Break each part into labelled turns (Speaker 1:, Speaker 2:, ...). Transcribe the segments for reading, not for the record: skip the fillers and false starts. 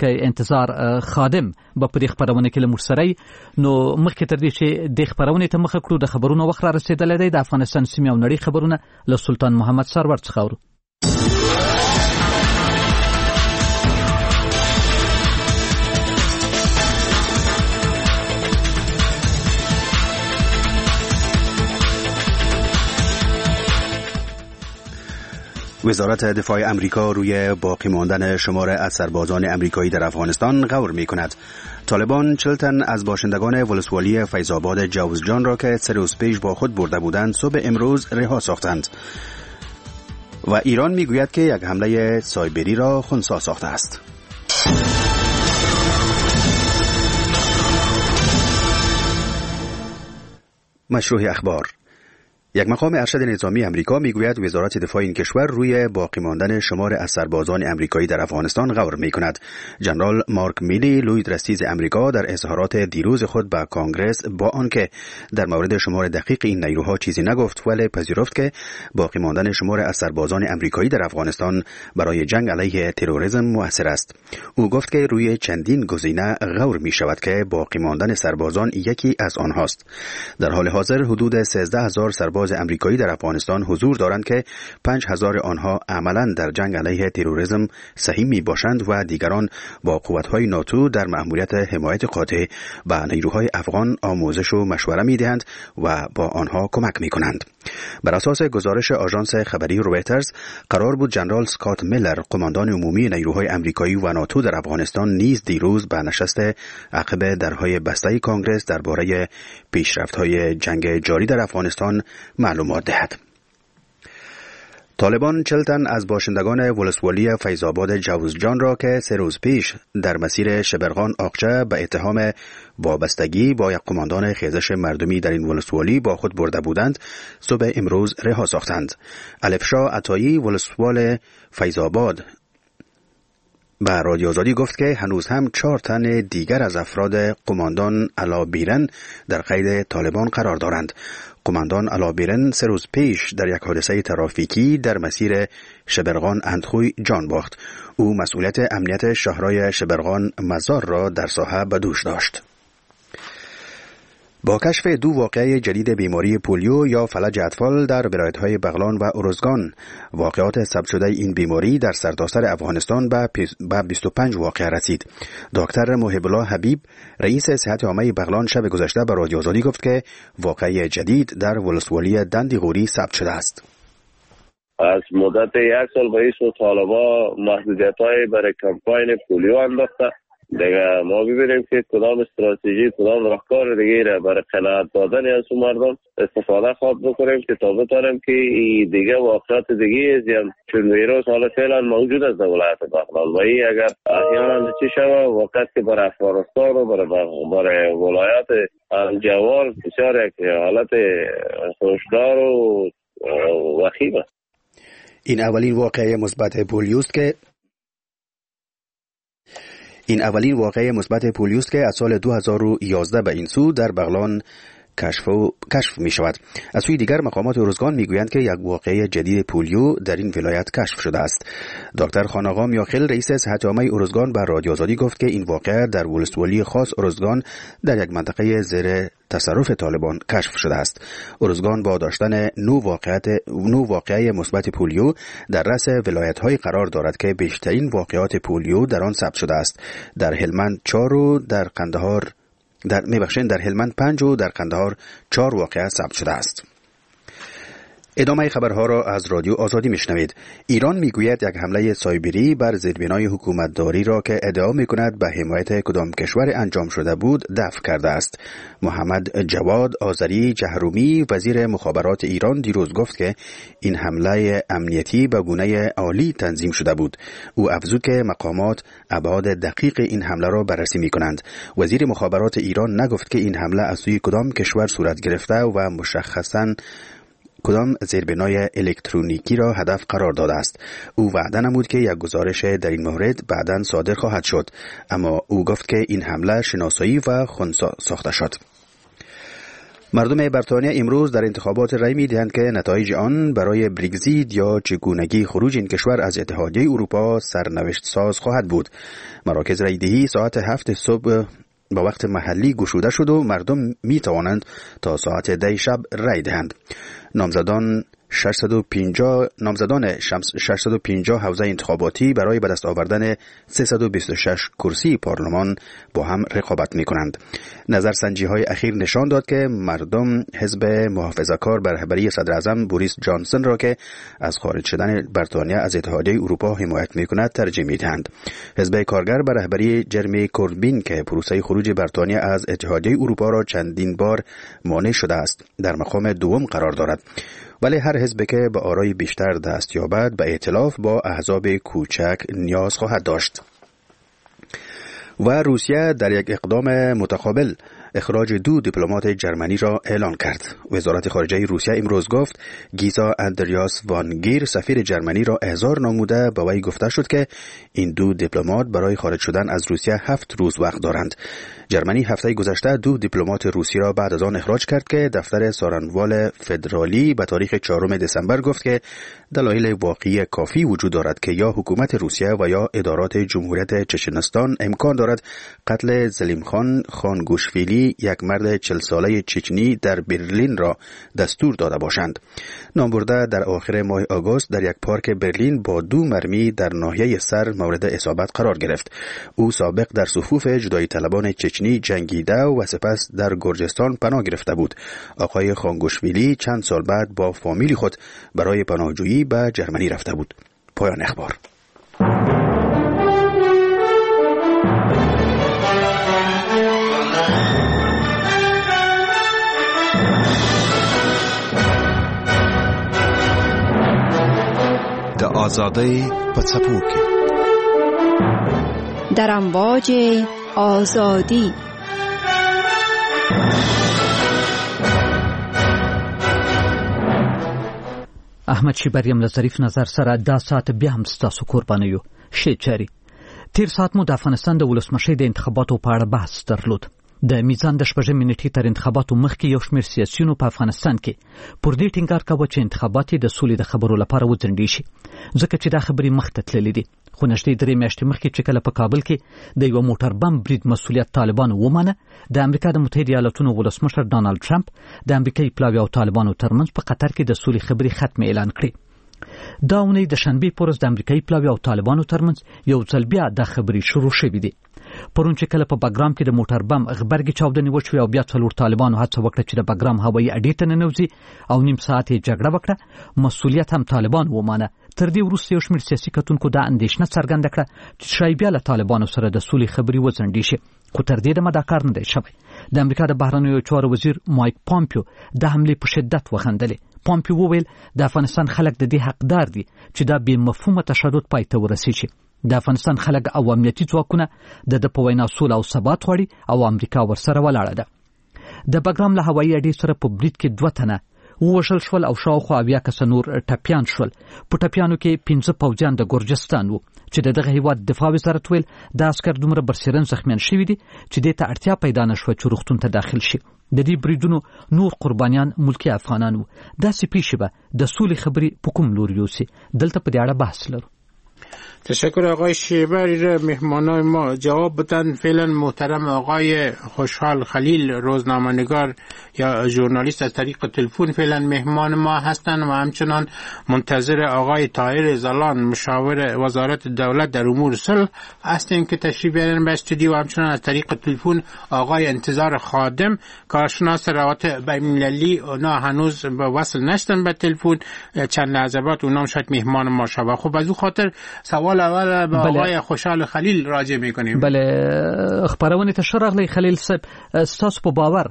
Speaker 1: کې انتظار خادم په پرې خبرونه کې لمر سره نو مخکې تر دې چې د خبرونه ته مخ کړو د خبرونو وخت را رسیدلې دی د افغانستان سیمه او نړۍ خبرونه له سلطان محمد سرور څخه اورو.
Speaker 2: وزارت دفاع امریکا روی باقی ماندن شمار از سربازان امریکایی در افغانستان غور می‌کند. طالبان 40 تن از باشندگان ولسوالی فیض‌آباد جوزجان را که 3 روز پیش با خود برده بودند صبح امروز رها ساختند. و ایران میگوید که یک حمله سایبری را خنثی ساخته است. مشروع اخبار. یک مقام ارشد نظامی امریکا میگوید وزارت دفاع این کشور روی باقی ماندن شمار از سربازان امریکایی در افغانستان غور میکند. ژنرال مارک میلی لوید رئیس امریکا در اظهارات دیروز خود به کانگرس با آنکه در مورد شمار دقیق این نیروها چیزی نگفت ولی پذیرفت که باقی ماندن شمار از سربازان امریکایی در افغانستان برای جنگ علیه تروریسم مؤثر است. او گفت که روی چندین گزینه غور می شود که باقی ماندن سربازان یکی از آنهاست. در حال حاضر حدود 13000 سرباز امریکایی در افغانستان حضور دارند که 5000 آنها عملاً در جنگ علیه تروریسم سهیم می باشند و دیگران با قوت‌های ناتو در مأموریت حمایت قاطع به نیروهای افغان آموزش و مشوره می دهند و با آنها کمک می کنند. بر اساس گزارش آژانس خبری رویترز قرار بود ژنرال اسکات میلر قماندان عمومی نیروهای امریکایی و ناتو در افغانستان نیز دیروز به نشست عقب درهای بسته کانگرس درباره پیشرفت‌های جنگ جاری در افغانستان معلومات دهد. طالبان 40 تن از باشندگان ولسوالی فیض‌آباد جوزجان را که 3 روز پیش در مسیر شبرغان آقچه به اتهام وابستگی با یک قماندان خیزش مردمی در این ولسوالی با خود برده بودند صبح امروز رها ساختند. الفشا عطایی ولسوال فیض‌آباد به رادیو آزادی گفت که هنوز هم 4 تن دیگر از افراد قماندان علابیرن در قید طالبان قرار دارند. قماندان علابیرن 3 روز پیش در یک حادثه ترافیکی در مسیر شبرغان اندخوی جان باخت. او مسئولیت امنیت شهرهای شبرغان مزار را در ساحه به دوش داشت. با کشف 2 واقعه جدید بیماری پولیو یا فلج اطفال در ولایت‌های بغلان و ارزگان، واقعات ثبت شده این بیماری در سرتاسر افغانستان به 25 واقعه رسید. دکتر محب الله حبیب رئیس صحت عامه بغلان شب گذشته به رادیو آزادی گفت که واقعه جدید در ولسوالی دندی غوری ثبت شده است.
Speaker 3: از مدت 1 سال به این سو طالبا محدودیت‌های برای کمپاین پولیو انداخته. دیگه ما ببینیم که کدام استراتژی کدام راهکار دیگه را برای قناعت دادن از مردم استفاده خواهد بکنیم که تا بتانیم که دیگه واقعات دیگه زیان چون ویروس حالا فعلا موجود است در ولایت بغلان و این اگر احیانا چی شود وقت که برای افغانستان و برای ولایت جوار بسیار یک حالت خوشدار و وخیم است.
Speaker 2: این اولین واقعه مثبت پولیوست که از سال 2011 به این سو در بغلان کشف می شود. از سوی دیگر مقامات ارزگان می گویند که یک واقعه جدید پولیو در این ولایت کشف شده است. دکتر خاناقا میاخیل رئیس صحت عامه ارزگان به رادیو آزادی گفت که این واقعه در ولسوالی خاص ارزگان در یک منطقه زیر تصرف طالبان کشف شده است. ارزگان با داشتن 9 واقعه مثبت پولیو در رأس ولایت‌های قرار دارد که بیشترین واقعات پولیو در آن ثبت شده است. در هلمند 4 و در هلمند 5 و در قندهار 4 واقعه ثبت شده است. ادامه خبرها را از رادیو آزادی میشنوید. ایران میگوید یک حمله سایبری بر زیربنای حکومتداری را که ادعا میکند به حمایت کدام کشور انجام شده بود دفع کرده است. محمد جواد آذری جهرومی وزیر مخابرات ایران دیروز گفت که این حمله امنیتی به گونه عالی تنظیم شده بود. او افزود که مقامات ابعاد دقیق این حمله را بررسی میکنند. وزیر مخابرات ایران نگفت که این حمله از سوی کدام کشور صورت گرفته و مشخصاً کدام زیربنای الکترونیکی را هدف قرار داده است. او وعده نمود که یک گزارش در این مورد بعداً صادر خواهد شد، اما او گفت که این حمله شناسایی و خنثی ساخته شد. مردم بریتانیا امروز در انتخابات رای می‌دهند که نتایج آن برای برگزیت یا چگونگی خروج این کشور از اتحادیه اروپا سرنوشت ساز خواهد بود. مراکز رای دهی ساعت 7 صبح با وقت محلی گشوده شد و مردم می توانند تا ساعت 10 شب رای دهند. نامزدان 650 حوزه انتخاباتی برای به دست آوردن 326 کرسی پارلمان با هم رقابت می کنند. نظرسنجی های اخیر نشان داد که مردم حزب محافظه‌کار به رهبری صدر اعظم بوریس جانسون را که از خارج شدن بریتانیا از اتحادیه اروپا حمایت می کند ترجیح می دهند. حزب کارگر به رهبری جرمی کوربین که پروسه خروج بریتانیا از اتحادیه اروپا را چندین بار مانع شده است در مقام دوم قرار دارد. ولی هر حزب که به آرای بیشتر دست یابد به ائتلاف با احزاب کوچک نیاز خواهد داشت. و روسیه در یک اقدام متقابل اخراج 2 دیپلمات جرمنی را اعلان کرد. وزارت خارجه روسیه امروز گفت گیزا اندریاس وانگیر سفیر جرمنی را احضار نموده به وی گفته شد که این 2 دیپلمات برای خارج شدن از روسیه 7 روز وقت دارند. جرمنی هفته گذشته 2 دیپلمات روسی را بعد از آن اخراج کرد که دفتر سارنوال فدرالی به تاریخ 4 دسامبر گفت که دلایل واقعی کافی وجود دارد که یا حکومت روسیه و یا ادارات جمهوریت چچنستان امکان دارد قتل زلیمخان خانگوشفیلی یک مرد 40 ساله چچنی در برلین را دستور داده باشند. نامبرده در آخر ماه آگوست در یک پارک برلین با 2 مرمی در ناحیه سر مورد اصابت قرار گرفت. او سابق در صفوف جدایی طلبان چچنی جنگیده و سپس در گرجستان پناه گرفته بود. آقای خانگوشفیلی چند سال بعد با فامیل خود برای پناهجویی به جرمنی رفته بود. پایان اخبار.
Speaker 4: د آزادۍ په څپو کې
Speaker 5: در امواج آزادی
Speaker 1: احمد شیبریم له ظریف نظر سره دا ساعت بیا هم ستاسو قربانیو شی چاري. تیر ساعت مو د افغانستان د ولسمشۍ د انتخاباتو په اړه بحث درلود. د میزان د شپږمې نیټې تر انتخاباتو مخکې یو شمېر سیاسیونو په افغانستان کې پر دې ټینګار کاوه چې انتخابات د سولې د خبرو لپاره وځنډې شي، ځکه چې دا خبرې مخته تللې دي. خو نږدې 3 میاشتې مخکې چې کله په کابل کې د یو موټر بم برید مسؤلیت طالبانو ومنه، د امریکا د متحده ایالاتونو ولسمشر ډانلډ ټرمپ د امریکایي پلاوي او طالبانو ترمنځ په قطر کې د سولې خبرې ختم اعلان کړې. دا اونۍ د شنبې په ورځ د امریکایي پلاوي او طالبانو ترمنځ یو ځل بیا د خبرې شروع شوې دي. پرون چې کله په بګرام کې د موټر بم غبرګي چاودنې وشوې او بیا 4 طالبانو هڅه وکړه چې د بګرام هوایي اډې ته ننوځي او نیم ساعت یې جګړه وکړه، مسؤلیت هم طالبان ومانه. تر دې وروسته یو شمېر سیاسي کتونکو دا اندېښنه څرګنده کړه چې شاید بیا له طالبانو سره د سولې خبرې وځنډې شي، خو تر دې دمه دا کار نه دی شوی. د امریکا د بهرنیو چارو وزیر مایک پامپیو د حملې په شدت وخندلې. پامپیو وویل د افغانستان خلک د دې حقدار دي چې دا بې مفهومه تشدد پای ته ورسیږي. د افغانستان خلک او امنیتي ځواکونه د په وینا سوله او ثبات غواړي او امریکا ورسره ولاړه ده. د بګرام له هوایي اډې سره په برید کې 2 تنه ووژل شول او شاوخوا 80 کسه نور ټپیان شول. په ټپیانو کې 15 پوځیان د ګرجستان وو چې دغه هیواد دفاع وزارت ویل د عسكر دومره برسېرن زخمیان شوي دي چې دې ته اړتیا پیدا نشوه چې روغتون ته داخل شي. د دې بریدونو نور قربانیان ملکی افغانان وو. داسې پیښې به د سولې خبرې په کوم لور یوسي؟ دلته په دې اړه بحث لرو.
Speaker 6: تشکر آقای شیبری. مهمانای ما جواب بدن. فعلا محترم آقای خوشحال خلیل روزنامه‌نگار یا ژورنالیست از طریق تلفن فعلا مهمان ما هستند و همچنان منتظر آقای طاهر زلان مشاور وزارت دولت در امور صلح هستیم که تشریف بیارن به استودیو و همچنان از طریق تلفن آقای انتظار خادم کارشناس روابط بین‌المللی. اونا هنوز به وصل نشدن به تلفن، چند لحظه بعد اونا شاید مهمان ما شوه. خب از اون خاطر سوال اول به آقای خوشحال خلیل راجع میکنیم.
Speaker 1: بله، خبرونه ته شرغلی خلیل صاحب، تاسو په باور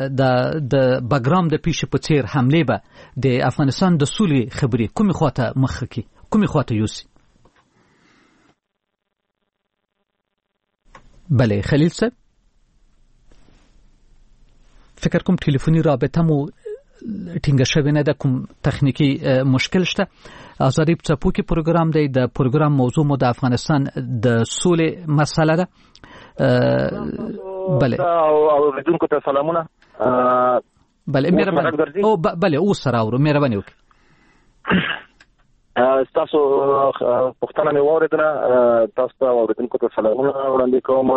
Speaker 1: د بګرام د پیښې په څیر حمله به د افغانستان د سولې خبرې کومې خواته مخ کی، کومې خواته یوسي؟ بله خلیل صاحب، فکر کوم ټلیفوني رابطه مو ټینګه شوې نه ده، کوم تخنیکی مشکل شته. آزادی په څپو کې پروګرام دی. د پروګرام موضوع مو د افغانستان د سولې مسله ده. بله
Speaker 7: او بدونکو ته سلامونه.
Speaker 1: بله مهرباني او بله اوس سره اورو مهرباني وکړئ.
Speaker 7: تاسو پښتنه مې واردنه تاسو ته اوریدونکو ته سلامونه وړاندې کوم.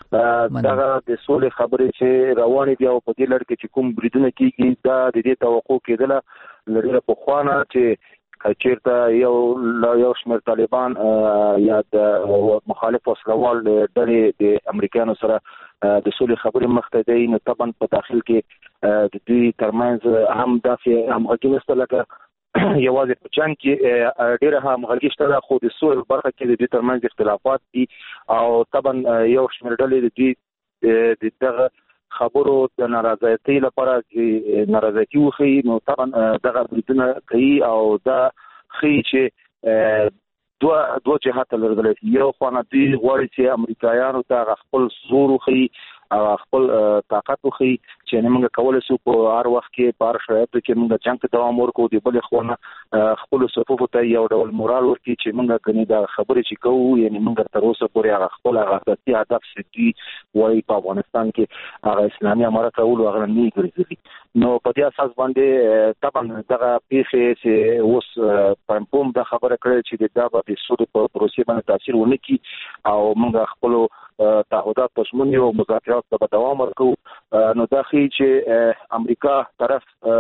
Speaker 7: دا د سولې خبرې چې روانې دي او په دې لړ کې چې کوم بریدونه کیږي دا د دې توقع کېدله لري په خوانه چې چیرته یو شمېر طالبان یا د مخالف وسلوال ډلې د امریکایانو سره د سولې خبرې مخته دی، نو طبعا په داخل کې د دوی ترمنځ هم داسې همغږي نشته لکه یوازې په جنګ کې ډېره همغږي شته، خو د سولې برخه کې د دوی ترمنځ اختلافات دي او طبعا یو شمېر ډلې د دوی د دغه خبرو د نارضایتۍ لپاره چې نارضایتي وښیي، نو طبعا دغه بریدونه کوي او دا ښیي چې دوه جهات لري. یو خوا دوی غواړي چې امریکایانو ته خپل زور وښیي او خپل طاقت وښیي چې موږ کولای شو په هر وخت کې په هر شرایطو کې موږ جنګ ته دوام ورکړو، د بلې خوا خپل صفوفو ته یو ډول مورال ورکړي چې موږ کني دا خبرې چې کوو یعنی موږ تر اوسه پورې هغه خپل اساسي هدف چې وایي په افغانستان کې هغه اسلامي امارت راولو هغه نه ګرځي. نو په دې اساس باندې طبعا دغه پیښې چې اوس پمپوم د خبره کړې چې دا به د سود په پروسې باندې تاثیر ونه کړي او موږ خپل تعهدات پښمن یو مذاکرات ته دوام ورکو. نو دا ښیي چې امریکا طرف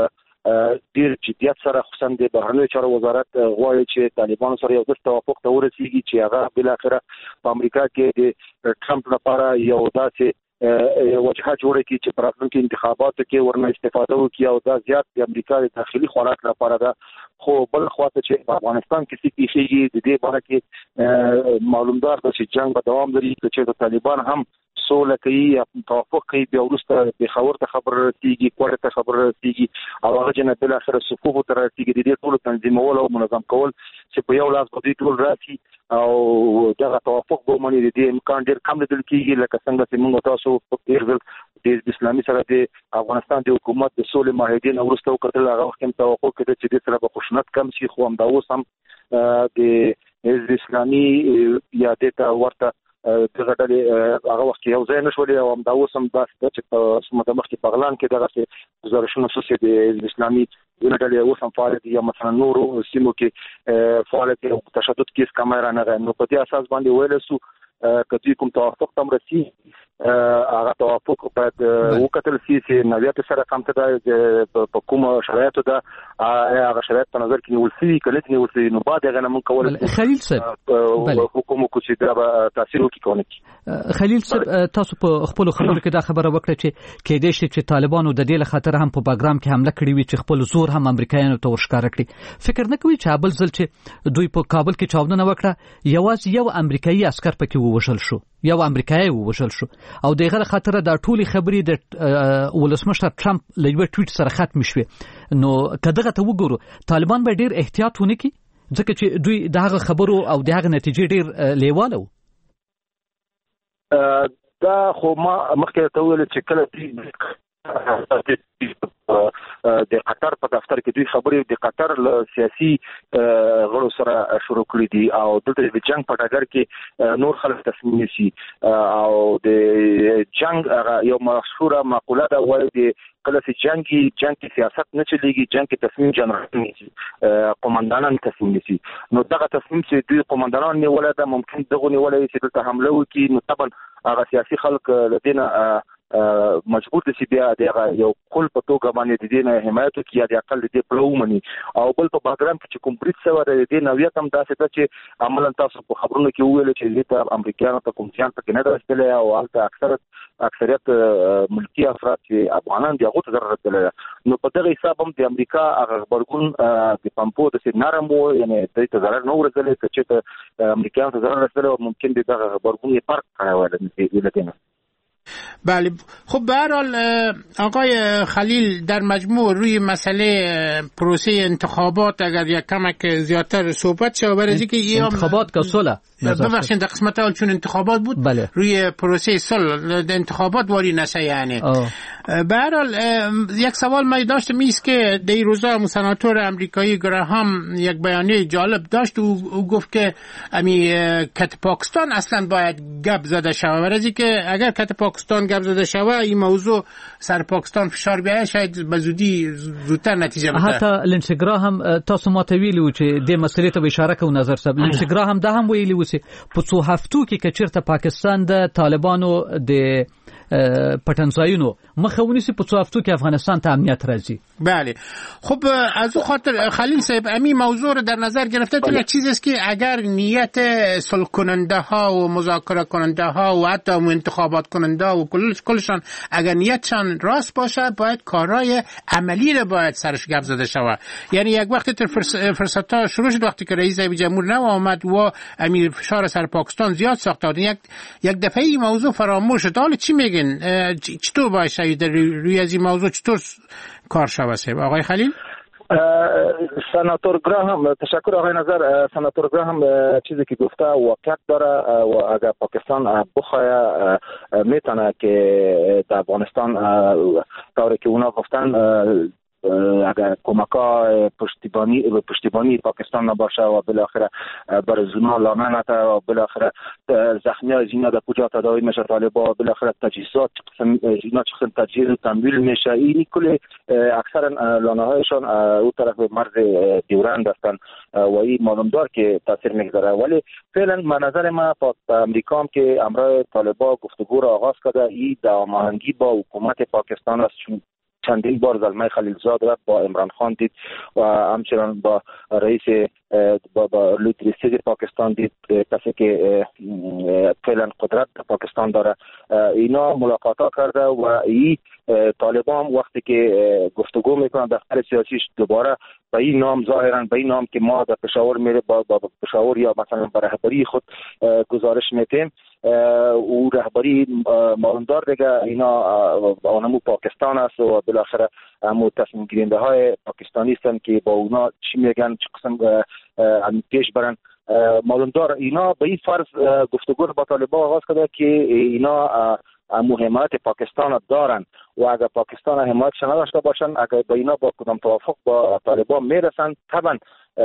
Speaker 7: ډیر جدیت سره خصوصا د بهرنیو چارو وزارت غواړي چې طالبانو سره یو د توافق ته ورسیږي چې هغه بل اخره په امریکا کې د ټرمپ لپاره یو داسې وجهه جوړه کړي چې په راتلونکي انتخاباتو کې ورنه استفاده وکړي او دا زیات د امریکا د داخلي حالات لپاره ده. خو بل خواته چې په افغانستان کې څه کیږي د دې باره کې معلومدار ده چې جنگ به دوام لري، چې د طالبان هم سوله کوي یا توافق کوي بیا وروسته پېښور ته خبر رسیږي، کوټه ته خبر رسیږي او هغه جنه بل اخر صفوف ته رسیږي. د دې ټول تنظیمول او منظم کول چې په یو لاس باندې ټول راسي او دغه توافق به مونږ د امکان ډیر کم لیدل کیږي لکه څنګه چې موږ تاسو په ډیر ځل د اسلامي سره د افغانستان د حکومت د سولې معاهدې نه وروسته وکړل هغه وخت هم توقع کړی چې د سره به خشونت کم شي، خو هم دا اوس هم د حزب اسلامي یا د ورته دغه ډلې هغه وخت یو ځای نشولې او هم دا اوس هم داسې چې په مدمخ کې بغلان کې دغه گزارشونه شوي د حزب اسلامي ډلې اوس هم فعال دي یا مثلا نورو سیمو کې فعال دي او تشدد کیس کمای را نه غواړي. نو په دې اساس باندې ویل سو کدی کوم توافق تم رسی هغه توافق باید وکتل شي چې نویات سره کم ته په کوم شرایطو ده هغه شرایط په نظر کې نیول شي کله چې نیول شي نو بعد هغه موږ کول
Speaker 1: خلیل صاحب
Speaker 7: حکومت کو چې دا تاثیر وکړي.
Speaker 1: خلیل صاحب تاسو په خپل خبرو کې دا خبره وکړه چې کېدې شي چې طالبانو د دې لخطر هم په باګرام کې حمله کړې وي چې خپل زور هم امریکایانو ته ورښکاره کړي. فکر نه کوي چې ابل ځل چې دوی په کابل کې چاودنه وکړه یوازې یو امریکایي عسكر پکې ووژل شو، یو امریکایي ووژل شو او دغه خاطر دا ټولي خبرې د ولسمشر ټرمپ له یو ټویټ سره ختم شوه. نو کداغه ته وګورو طالبان به ډیر احتیاط ونه کړي ځکه چې دوی دغه خبرو او دغه نتیجې ډیر لیواله وو.
Speaker 7: دا خو ما مخکې ته ویل چې کله د قطر په دفتر کې دوی خبرې د قطر سیاسي غړو سره شروع کړې دي او دلته د جنگ په ډګر کې نور خلک تصمیم نیسي او د جنگ یو مشهوره مقوله ده وایي د کله چې جنگ کې سیاست نه چلیږي، جنگ کې تصمیم جنرال نیسي، قومندانان تصمیم نیسي. نو دغه تصمیم چې دوی قومندانان نیولای ده ممکن دغه نیولای چې دلته حمله وکړي، نو طبعا هغه سیاسي خلک لدينا مجبور دي چې بیا د یو کل په توګه باندې د دې نه حمایت وکړي یا د اقل د پلومني او بل په باګرام کې چې کوم بریټ سره د دې نویت هم داسې ده چې عملاً تاسو په خبرونو کې ویل چې د امریکایانو ته کوم ځان پکې نه درستلې او هلته اکثریت ملکی افراد چې افغانان دي هغه ته ضرر رسېدلی. نو په دغه حساب هم د امریکا هغه خبرګون د پمپو د سي نرم وو یعنی د ته ضرر نه ورسېدلی چې امریکایانو ته ضرر رسېدلی او ممکن دغه خبرګون یې فرق کړی وای.
Speaker 6: بله خب به هر حال آقای خلیل در مجموع روی مسئله پروسه انتخابات اگر یک کمک زیادتر صحبت شد برای اینکه
Speaker 1: انتخابات که صلح
Speaker 6: ببخشید در قسمت اول چون انتخابات بود
Speaker 1: بله.
Speaker 6: روی پروسه صلح انتخابات واری نشه یعنی به هر حال یک سوال من داشتم ایست که در روزا سناتور امریکایی گراهام یک بیانیه جالب داشت و گفت که کت پاکستان اصلا باید گپ زده شود ورزی که اگر کت پاکستان گپ زده شود این موضوع سر پاکستان فشار بیاید شاید به زودی زودتر نتیجه بده.
Speaker 1: حتی لینسي ګراهم تاسو ماته ویلو چې د مسلې ته اشاره کوو نظر صاحب لینسي ګراهم دا هم ویلي وسی په څو هفتو کې چیرته پاکستان د طالبانو د پټنځایونو مخاوني سي په څو هفتو کې افغانستان ته امنیت راځي.
Speaker 6: بله خب از اون خاطر خلیل صاحب همین موضوع رو در نظر گرفته تو یک چیزی است که اگر نیت صلح کننده ها و مذاکره کننده ها و حتی انتخابات کننده و کلشان اگر نیتشان راست باشه باید کارهای عملی رو باید سرش گپ زده شود. یعنی یک وقتی فرصت ها شروع شد وقتی که رئیس جمهور نو آمد و امیر فشار سر پاکستان زیاد ساخته یک دفعه این موضوع فراموش شد. حالا چی میگن چطور باید شاید روی از این موضوع چطور کار شود آقای خلیل؟
Speaker 7: سناتور گراهام تشکر آقای نظر. سناتور گراهام چیزی که گفته واقعیت داره و اگر پاکستان بخواه میتونه که در افغانستان طوری که اونا گفتن اگر کمک‌ها پشتیبانی پاکستان نباشه و بالاخره بر زنا لانه نته و بالاخره زخمیای زینا در کجا تداوی میشه طالبا بالاخره تجهیزات زینا چقدر تجهیز تمویل میشه این کل اکثر لانه هایشان اون طرف مرز دیورند هستن و این معلوم دار که تاثیر میگذاره. ولی فعلا من نظر ما امریکا هم که امرای طالبا گفتگو را آغاز کرده این هماهنگی با حکومت پاکستان است چون چندین بار زلمه خلیلزاد را با عمران خان دید و همچنان با رئیس با لوتریستی پاکستان دید کسی که فعلا قدرت پاکستان داره اینا ملاقات ها کرده و این طالبان وقتی که گفتگو میکنن دفتر سیاسیش دوباره به این نام ظاهرا به این نام که ما در پشاور میره با پشاور یا مثلا به رهبری خود گزارش میتیم او رهبری معلومدار دیگه اینا آنمو پاکستان است و بالاخره همو تصمیم گیرنده های پاکستانی هستن که با اونا چی میگن چه قسم پیش برن معلومدار اینا به این فرض گفتگو با طالبان آغاز کرده که اینا حمایت پاکستان دارن و اگر پاکستان حمایتش نداشته باشن اگر با اینا با کدام توافق با طالبان میرسن طبعا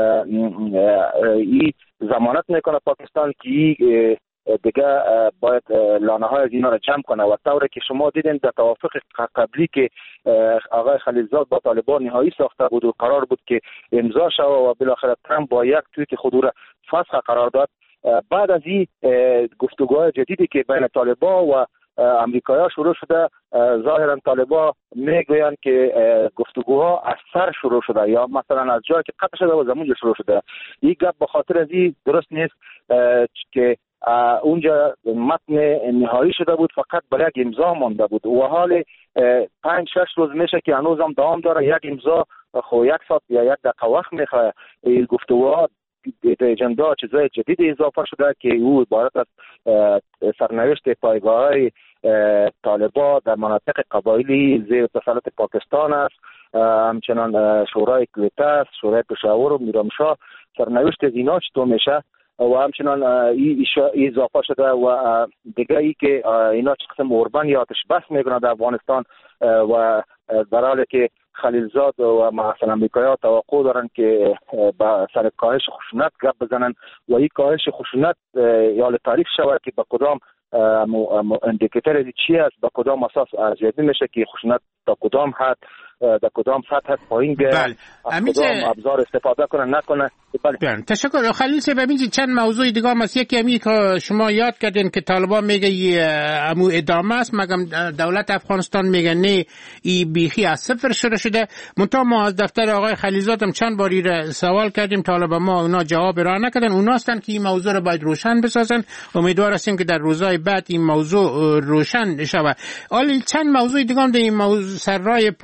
Speaker 7: این ضمانت میکنه پاکستان که دیگه باید لانه های از اینا را جمع کنه و طوری که شما دیدین در توافق قبلی که آقای خلیلزاد با طالبان نهایی ساخته بود و قرار بود که امضا شود و بالاخره ترامپ با یک توییت خود را فسخ قرار داد. بعد از این گفتگوهای جدیدی که بین طالبان و امریکایی‌ها شروع شده ظاهرا طالبان میگویند که گفتگوها از سر شروع شده یا مثلا از جایی که قطع شده و زمونجا شروع شده. این گپ به خاطر از این درست نیست که اونجا متن نهایی شده بود فقط برای یک امضا مانده بود و حال 5-6 روز میشه که هنوز هم دوام داره. یک امضا خو یک ساعت یا یک دقیقه وقت میخواد. این گفتگوها اجندا چیزای جدید اضافه شده که او عبارت از سرنوشت پایگاه‌های طالبان در مناطق قبایلی زیر تسلط پاکستان است. همچنان شورای کویت است، شورای پشاور و میرامشاه سرنوشت از اینا چطور میشه و همچنان این اضافه شده و دیگه ای که اینا چه قسم اوربن یا آتش بس میکنن در افغانستان و در حالی که خلیلزاد و مثلا امریکایی‌ها توقع دارن که با سر کاهش خشونت گپ بزنن و این کاهش خشونت یا تعریف شود که با کدام اندیکاتور چی است با کدام اساس ارزیابی میشه که خشونت تا کدام حد در کدام سطح پایین بیاد کدام ابزار استفاده کنه نکنه.
Speaker 6: بله تشکر خلیل صاحب. ببینید چند موضوع دیگه هم است. یکی همین که شما یاد کردین که طالبان میگه امو ادامه است مگم دولت افغانستان میگه نه این بیخی از صفر شروع شده. منتها ما از دفتر آقای خلیلزاد هم چند باری سوال کردیم طالبان ما اونا جواب را نکردن. اونا هستن که این موضوع رو باید روشن بسازن. امیدوار هستیم که در روزهای بعد این موضوع روشن شود. حالا چند موضوع دیگه هم در این موضوع سرای پروسه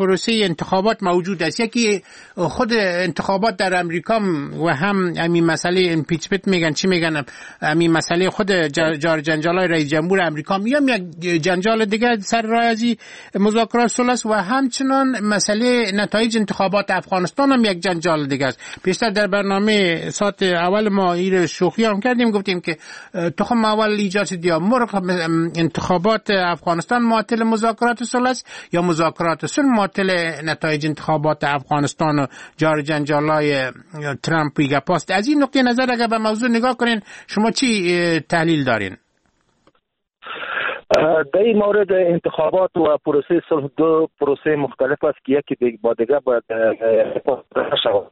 Speaker 6: انتخابات موجود است. یکی خود انتخابات در امریکا و هم همین مسئله امپیچمنت میگن، چی میگن، همین مسئله خود جار جنجالای رئیس جمهور امریکا میام یک جنجال دیگه سر راه ازی مذاکرات صلح و همچنان مسئله نتایج انتخابات افغانستان هم یک جنجال دیگه است. پیشتر در برنامه ساعت اول ما این شوخی هم کردیم، گفتیم که تخم اول ایجاد شد یا مرغ، انتخابات افغانستان معطل مذاکرات صلح است یا مذاکرات صلح معطل نتایج انتخابات افغانستان و جار جنجالای ترامپ و گپاست. از این نقطه نظر اگر به موضوع نگاه کنین شما چی تحلیل دارین؟
Speaker 7: در این مورد انتخابات و پروسه صلح دو پروسه مختلف است که یکی با دیگه باید شود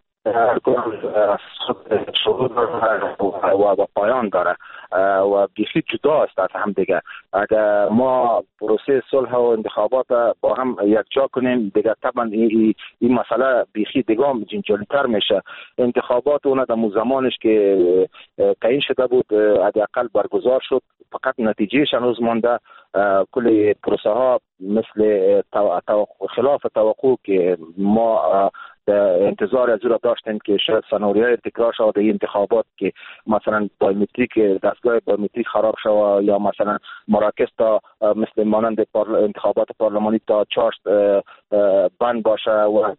Speaker 7: و پایان داره و بیخی جدا است از هم دیگه. اگر ما پروسه صلح و انتخابات با هم یک جا کنیم دیگه طبعا این مسئله بیخی دیگه هم جنجالی‌تر میشه. انتخابات اون در زمانش که تعیین شده بود حداقل برگزار شد، فقط نتیجهش هنوز مانده. کل پروسه ها مثل خلاف توقع که ما انتظار از را داشتیم که شاید سناریوی تکرار شود در انتخابات که مثلا بایومتریک دستگاه بایومتریک خراب شود یا مثلا مراکز تا مثل مانند انتخابات پارلمانی تا چارت بند باشه و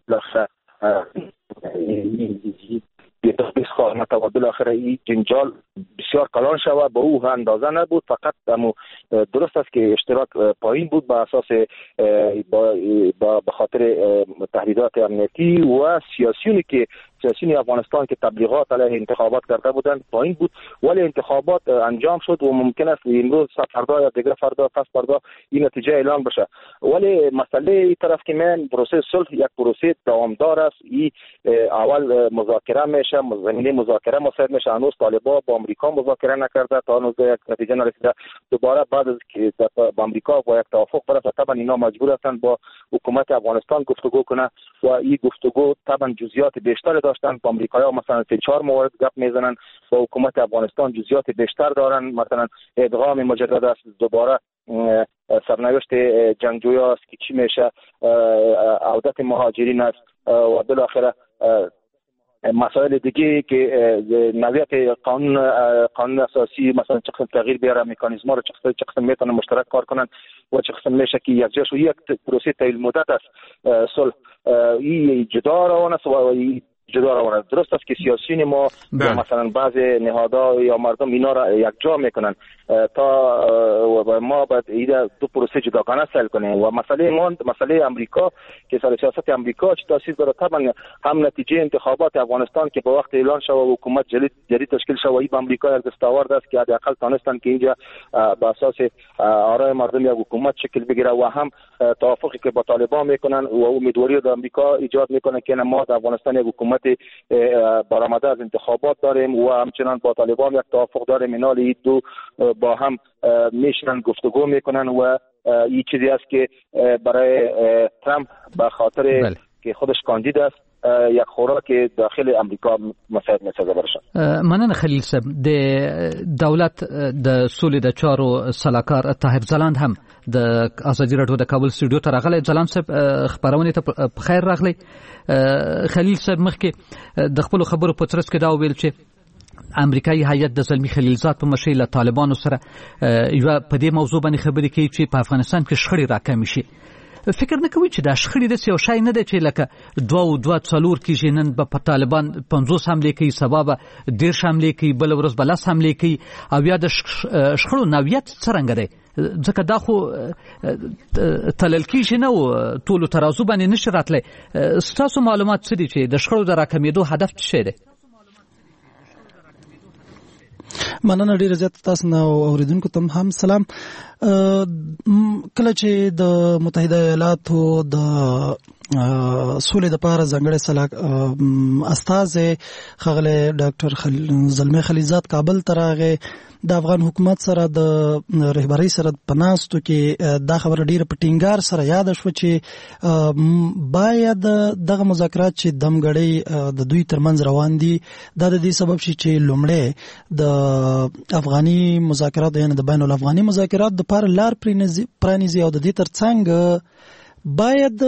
Speaker 7: بالاخره این جنجال بسیار کلان شود. به او اندازه نبود، فقط درست است که اشتراک پایین بود به اساس به خاطر تهدیدات امنیتی و سیاسیون افغانستان که تبلیغات علیه انتخابات کرده بودند پایین بود. ولی انتخابات انجام شد و ممکن است امروز فردا یا دیگر فردا پس فردا این نتیجه اعلان بشه. ولی مسئله این طرف که من پروسه صلح یک پروسه دوامدار است. این اول مذاکره میشه، زمینه مذاکره مساعد میشه. هنوز طالبان با آمریکا مذاکره نکرده، تا هنوز یک نتیجه نرسیده. دوباره بعد از که با آمریکا با یک توافق برسه طبعا اینا مجبور هستند با حکومت افغانستان گفتگو کنه و این گفتگو طبعا جزئیات بیشتر داشتن. با آمریکایی‌ها مثلا 3-4 مورد گپ میزنن، با حکومت افغانستان جزئیات بیشتر دارن، مثلا ادغام مجدد است، دوباره سرنوشت جنگجویان است که چی میشه، عودت مهاجرین است و بالاخره مسائل دیگه که نوعیت قانون اساسی مثلا چه قسم تغییر بیاره، مکانیزم‌ها رو چه قسم میتونه مشترک کار کنن و چه قسم میشه که یک جاش یک پروسه طویل مدت است صلح این جدا روان است و جدا روان است. درست است که سیاسیون ما مثلا بعض نهادها یا مردم اینا را یک جا میکنن تا ما باید این دو پروسه جداگانه حل کنیم و مسئله امریکا که سر سیاست امریکا چه تاثیر داره. طبعا هم نتیجه انتخابات افغانستان که با وقت اعلان شد و حکومت جدید تشکیل شد این به امریکا یک دستاورد است که حداقل تونستن که اینجا به اساس آرای مردم یک حکومت شکل بگیره و هم توافقی که با طالبان میکنن و امیدواری در امریکا ایجاد میکنه که ما در افغانستان یک حکومت برآمده از انتخابات داریم و همچنان با طالبان یک توافق داریم. اینال این دو با هم میشنن گفتگو میکنن و این چیزی است که برای ترامپ به خاطر که خودش کاندید است یک خوراک داخل امریکا مساعد میسازه برشان.
Speaker 1: مننه خلیل صاحب. د دولت د سولې د چارو سلاکار طاهر ځلاند هم د ازادي راډیو د کابل سټوډیو ته راغلی. ځلاند صاحب خبرونه ته بخیر راغلی. خلیل صاحب مخکې د خپل خبرو په ترڅ کې دا ویل چې امریکایي هیئت د زلمی خلیلزاد په مشرۍ له طالبانو سره یو په دې موضوع باندې خبرې کوي چې په افغانستان کې شخړې راکمې شي. فکر نه کوي چې دا شخړې د یو شی نه دی چې لکه 2 کېږي، نن په طالبان 50 حملې کوي، سبا به 10 حملې کوي، بل ورځ به 10 حملې کوي او یا د شخړو نوعیت څرنګه دی؟ ځکه دا خو تلل کېږي نه و ټولو ترازو باندې نشي راتلی. ستاسو معلومات څه دي چې د شخړو د راکمېدو هدف څه شی دی؟
Speaker 8: مننه ډیره زیاته تاسو نه اوریدونکو ته هم سلام. کله چې د متحده ایالاتو د سولې لپاره ځانګړی استازی ښاغلی ډاکټر زلمی خلیلزاد کابل ته راغی، د افغان حکومت سره د رهبرۍ سره په ناستو کې دا خبره ډیره په ټینګار سره یاد شوه چې باید دغه مذاکرات چې دمګړۍ د دوی ترمنځ روان دي دا د دې سبب شي چې لومړی د افغاني مذاکرات یعنی د بین الافغاني مذاکرات د لپاره لار پرانیزي او د دې ترڅنګ باید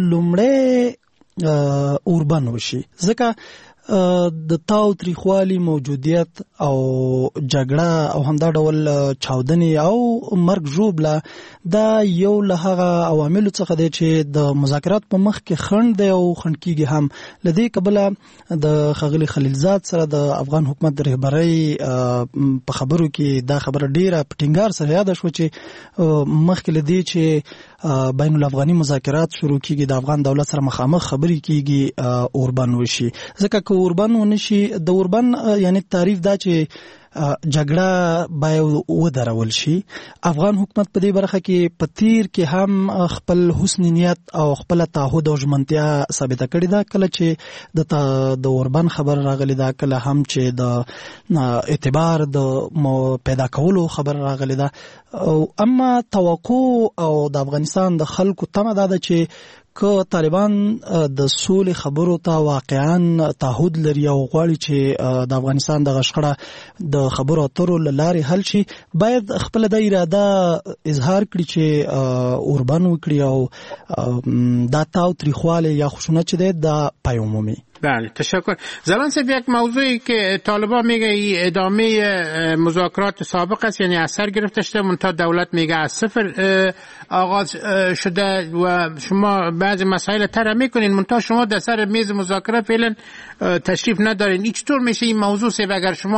Speaker 8: لومړی اوربند وشي، ځکه د تاو تریخوالي موجودیت او جګړه او همدا ډول چاودنې او مرګ ژوبله دا یو له هغه عواملو څخه دی چې د مذاکرات په مخ کې خنډ دی او خنډ کېږي هم. له دې کبله د ښاغلي خلیلزاد سره د افغان حکومت د رهبرۍ په خبرو کې دا خبره ډیره په ټینګار سره یاده شوه چې مخکې له دې چې بین الافغاني مذاکرات شروع کېږي، د افغان دولت سره مخامخ خبرې کېږي، اوربند وشي. ځکه که اوربند ونشي، د اوربند یعنی تعریف دا چې جګړه باید ودرول شي. افغان حکومت په دې برخه کې په تیر کې هم خپل حسن نیت او خپل تعهد او ژمنتیا ثابته کړې ده. کله چې د اوربند خبر راغلی ده، کله هم چې د اعتبار د پیدا کولو خبر راغلی ده. اما توقع او د افغانستان د خلکو تمه ده چې که طالبان د سولې خبرو ته واقعا تعهد لري او غواړي چې د افغانستان د شخړه د خبرو اترو له لارې حل شي، باید خپل د اراده اظهار کړي چې اوربند وکړي او دا تاو تریخواله یا خشونت چې ده پای عمومی.
Speaker 6: بله، تشکر. زلان صاحب، یک موضوعی که طالبان میگه ادامه مذاکرات سابق است، یعنی از سر گرفته شده، منتها دولت میگه از صفر آغاز شده و شما بعضی مسائل طرح میکنین، منتها شما در سر میز مذاکرات فعلا تشریف ندارین. این چطور میشه این موضوع صاحب؟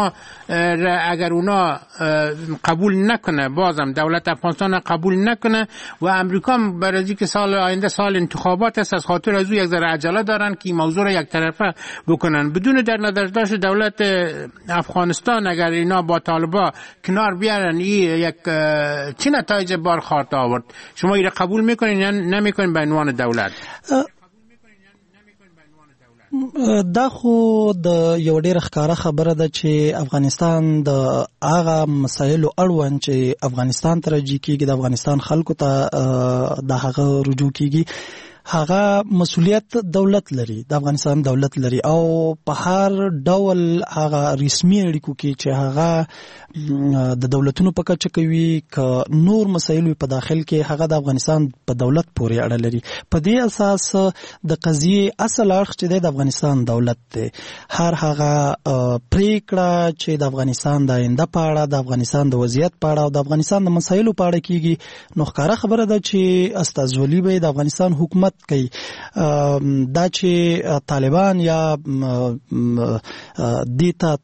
Speaker 6: اگر اونا قبول نکنه، بازم دولت افغانستان قبول نکنه و امریکا برای اینکه سال آینده سال انتخابات است، از خاطر از او یک ذره عجله دارن که این موضوع را یک طرفه بکنن بدون در نظر داشت دولت افغانستان اگر اینا با طالبان کنار بیارن، این یک چه نتایج برخورد آورد؟ شما این را قبول میکنین یا نمیکنین به عنوان دولت؟
Speaker 8: دا خو د یو ډېر ښکاره خبره ده چې افغانستان د هغه مسایلو اړوند چې افغانستان ته راجع کېږي، د افغانستان خلکو ته د هغه رجوع کېږي، هغه مسؤلیت دولت لري، د افغانستان دولت لري او په هر ډول هغه رسمي اړیکو کې چې هغه د دولتونو په کچه کوي، که نور مسایل په داخل کې، هغه د افغانستان په دولت پورې اړه لري. په دې اساس د قضیې اصل اړخ چې د افغانستان دولت دی، هر هغه پریکړه چې د افغانستان د آینده په اړه، د افغانستان د وضعیت په اړه او د افغانستان د مسایلو په اړه کېږي، نو ښکاره خبره ده چې استازولي به د افغانستان حکومت کوي. دا چې طالبان یا دیتا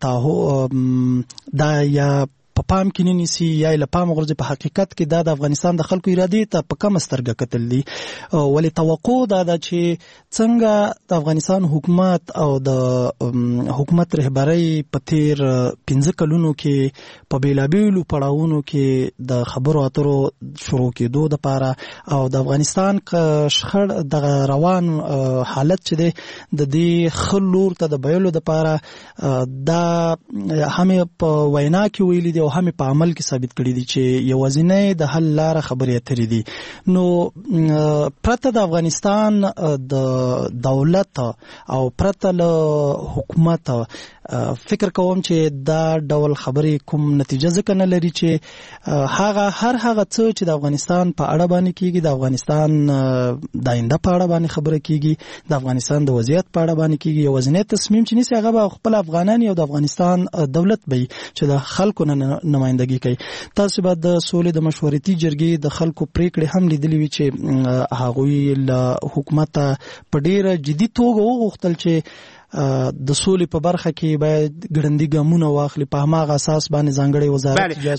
Speaker 8: دا یا په پام کې نه نیسي یا له پام غورځي، په حقیقت کې دا د افغانستان د خلکو ارادې ته په کم سترګه کتل دي. ولې توقع دا ده چې څنګه د افغانستان حکومت او د حکومت رهبرۍ په تیر 15 کلونو کې په بیلابیلو پړاوونو کې د خبرو اترو شروع کېدو دپاره او د افغانستان شخړ د روان حالت چې دی د دې ښه لور ته د بیلو دپاره دا هم په وینا کې ویلي دي او هم په عمل کې ثابت کړي دي چې یوازینۍ د حل لاره خبرې اترې دي. نو پرته د افغانستان د دولت او پرته له حکومت فکر کوم چې دا ډول خبرې کوم نتیجه ځکه نه لري چې هر هغه څه چې د افغانستان په اړه باندې کېږي، د افغانستان د آینده په اړه باندې خبره کېږي، د افغانستان د وضعیت په اړه باندې کېږي، یوازینی تصمیم چې نیسي هغه به خپل افغانان او د افغانستان دولت به چې د خلکو نمائندګي کوي. تاسو به د سولې د مشورتي جرګې د خلکو پریکړې هم لیدلې وي چې هغوی له حکومت په ډیره جدي توګه وغوښتل چې د سولې په برخه کې باید ګړندي ګامونه واخلي، په هماغه اساس باندې ځانګړی وزارت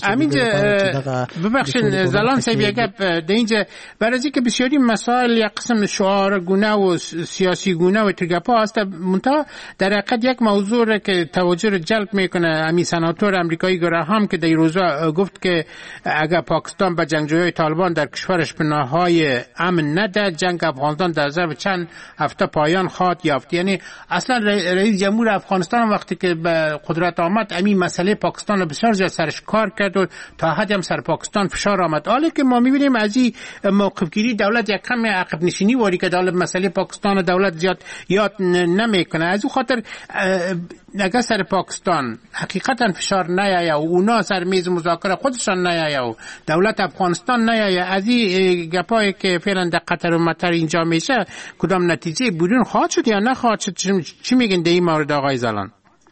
Speaker 6: ببخشید زلان صاحب یک گپ در اینجا برای اینکه بسیاری مسائل یک قسم شعار گونه و سیاسی گونه و ترگپا هست، منتها در حقیقت یک موضوع را که توجه را جلب میکنه امی سناتور امریکایی گراهام که در این روزا گفت که اگر پاکستان به جنگجویان طالبان در کشورش پناههای امن نده، جنگ افغانستان در ظرف چند هفته پایان خواهد یافت. یعنی اصلا رئیس جمهور افغانستان وقتی که به قدرت آمد همین مسئله پاکستان رو بسیار زیاد سرش کار کرد و تا حدی هم سر پاکستان فشار آمد. حالا که ما میبینیم از این موقف گیری دولت یک کم عقب نشینی واری که دولت مسئله پاکستان دولت زیاد یاد نمیکنه. از اون خاطر اگر سر پاکستان حقیقتا فشار نیاید و اونا سر میز مذاکره خودشان نیاید و دولت افغانستان نیاید، از این گپایی که فعلا در قطر و مطر اینجا میشه کدام نتیجه بدون خواهد شد یا نخواهد شد؟ چی میگن در این مورد آقای زلان؟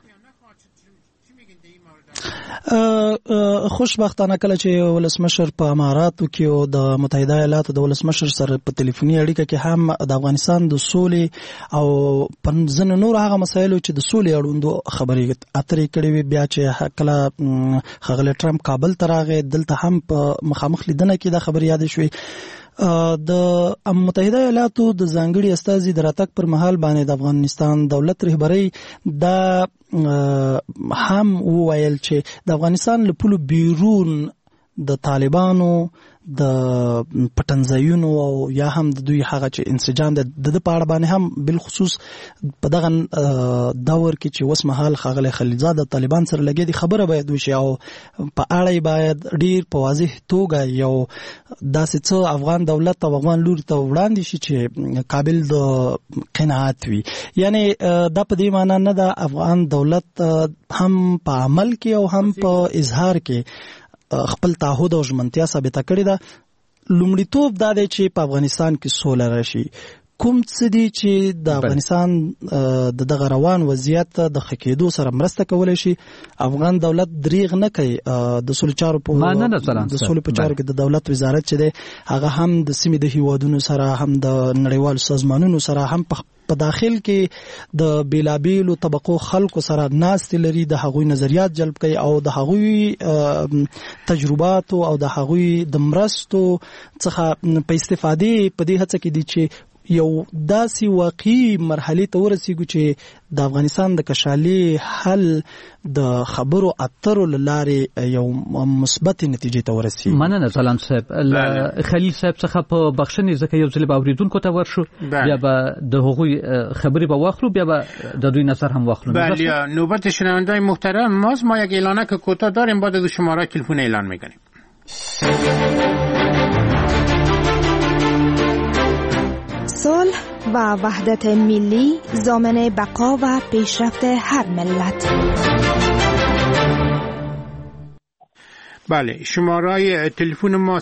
Speaker 8: خوشبختانه کله چې ولسمشر په اماراتو کې او د متحده ایالاتو د ولسمشر سره په ټلیفوني اړیکه کې هم د افغانستان د سولې او ځینو نور هغه مسایلو چې د سولې اړوندو خبرې اترې کړې وي، بیا چې کله ښاغلی ټرمپ کابل ته راغی دلته هم په مخامخ لیدنه کې دا خبرې یادې شوې. د متحده ایالاتو د ځانګړي استازي د راتګ پر مهال باندې د افغانستان دولت رهبرۍ دا هم وویل چې د افغانستان له پولو بیرون د طالبانو د پټنځایونو او یا هم د دوی هغه چې انسجام د په اړه باندې هم بالخصوص په دغه دور کې چې اوس مهال ښاغلی خلیلزاد د طالبان سره لګیا دي خبره باید وشي او په اړه باید ډیر په واضح توګه یو داسې څه افغان دولت او افغان لور ته وړاندې شي چې قابل د قناعت وي. یعنی دا په دې معنی نه ده افغان دولت هم په عمل کې او هم په اظهار کې خپل تعهد او ژمنتیا ثابته کړې ده. لومړیتوب دا دی چې په افغانستان کې سوله راشي. کوم څه دي چې د افغانستان د دغه روان وضعیت د ښه کېدو سره مرسته کولی شي. افغان دولت دریغ نه کوي. د سولې چارو په چارو کې د دولت وزارت چې دی هغه هم د سیمې د هیوادونو سره هم د نړیوالو سازمانونو سره هم په داخل کې د بیلابیلو طبقو خلکو سره ناستې لري، د هغوی نظریات جلب کوي او د هغوی تجرباتو او د هغوی د مرستو څخه په استفادې په دې هڅه کې دي چې یو داسې واقعي مرحلې ته ورسیږو چې د افغانستان د کشالي حل د خبرو اترو له لارې یو مثبت نتیجې ته ورسیږي.
Speaker 1: مننه ځلان صاحب. خلیل صاحب څخه په بخښنې ځکه یو ځل به اوریدونکو ته ورشو، بیا به د هغوی خبرې به واخلو، بیا به د دوی نظر هم واخلو.
Speaker 6: بله، نوبت شنونده‌های محترم ماست. ما یک اعلانک کوتاه داریم، بعد از شماره تلفن اعلان می‌کنیم.
Speaker 5: صلح و وحدت ملی ضامن بقا و پیشرفت هر ملت.
Speaker 6: بله، شماره تلفن ما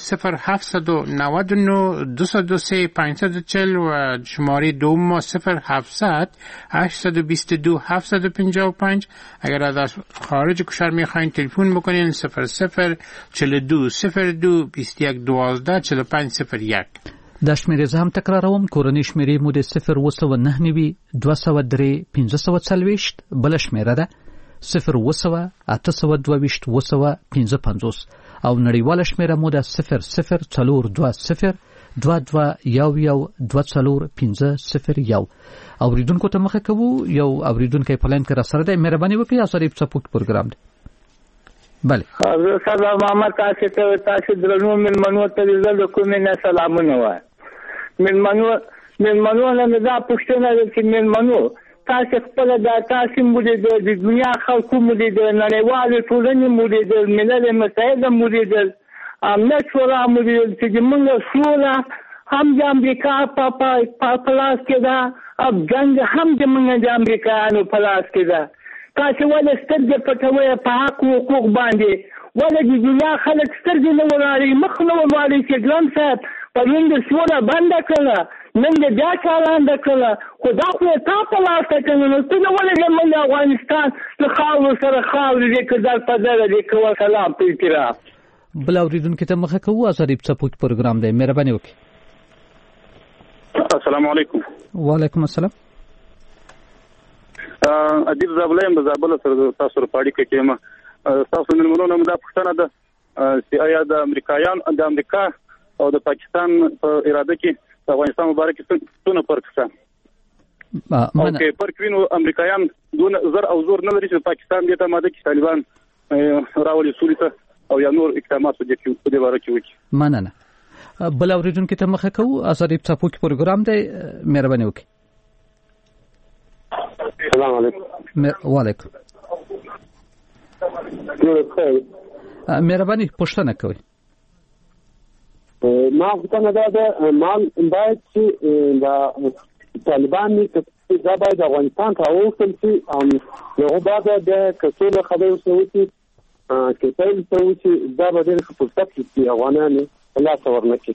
Speaker 6: 0799 203 540 و شماره دوم ما 0700 822 755. اگر از خارج کشور میخواین تلفن بکنین 00 42 02 21 12 45 01.
Speaker 1: دا شمیرې زه هم تکراروم. کورنۍ شمیرې مو د 0999 203 540 بل شمیره ده 0 822 255 او نړیواله شمیره مو ده 00 22 اوریدونکو ته مخه کوو. یو اوریدونکو په لاین کې را سره ده، مهرباني وکړئ اسریب سپورت پروګرام دی. بله
Speaker 9: سلام محمد تاسو درنو ملمنو ته د کومې نه سلامونه وای. ملمنو نه دا پښتنه چې ملمنو تاسو خپل د تاسو مولې د دنیا خلکو مولې د نړیوالو ټولنې مولې د ملل متحده مولې د امنیت شورا مولې چې موږ سوله هم د امریکا په پلاس کې ده او جنگ هم د موږ د امریکایانو په لاس کې ده. تاسو ولې سترګې پټوي په حق حقوق باندې؟ ولې د دنیا خلک سترګې نه ولاړي مخ نه ولاړي چې ګران صاحب پرون د سوله بنده کړه، نن د بیا چالانده کړه، خو دا خو تا په لاس کې کړه. نو ته ولې زموږ د افغانستان له خاورو سره خاورې دې که در په دره دې که وسلام په اعتراف.
Speaker 1: بل اوریدونکي ته مخه کوو. ازادي سپورت پروګرام دی، مهرباني وکړئ.
Speaker 10: السلام علیکم.
Speaker 1: وعلیکم السلام.
Speaker 10: ادیب زابلیم د زابل سره تاسو سره پاړی کې ما تاسو نن مونږ نه دا پښتنه ده چې آیا د امریکایان د امریکا او د پاکستان په اراده کې د افغانستان مبارک څونه فرق شته؟ او کې فرق وینو امریکایان دون زر او زور نه لري چې پاکستان دې ته ماده کې طالبان راولي سولې ته او یا نور اقدامات په دې باره کې وکړي.
Speaker 1: مننه. بل اوریدونکو ته مخه کوو. ازادي سپورت پروګرام دی، مهرباني وکړئ.
Speaker 10: السلام علیکم.
Speaker 1: وعلیکم. مهرباني پوښتنه کوي.
Speaker 10: ما غوښتنه ده مال باید چې د طالبان چې دا باید افغانستان ته ووصل شي او یو بعد د کڅوړه خبرې وشي چې پیل ته وشي دا به ډېر فرصت کړي افغانانو الله څور نکړي.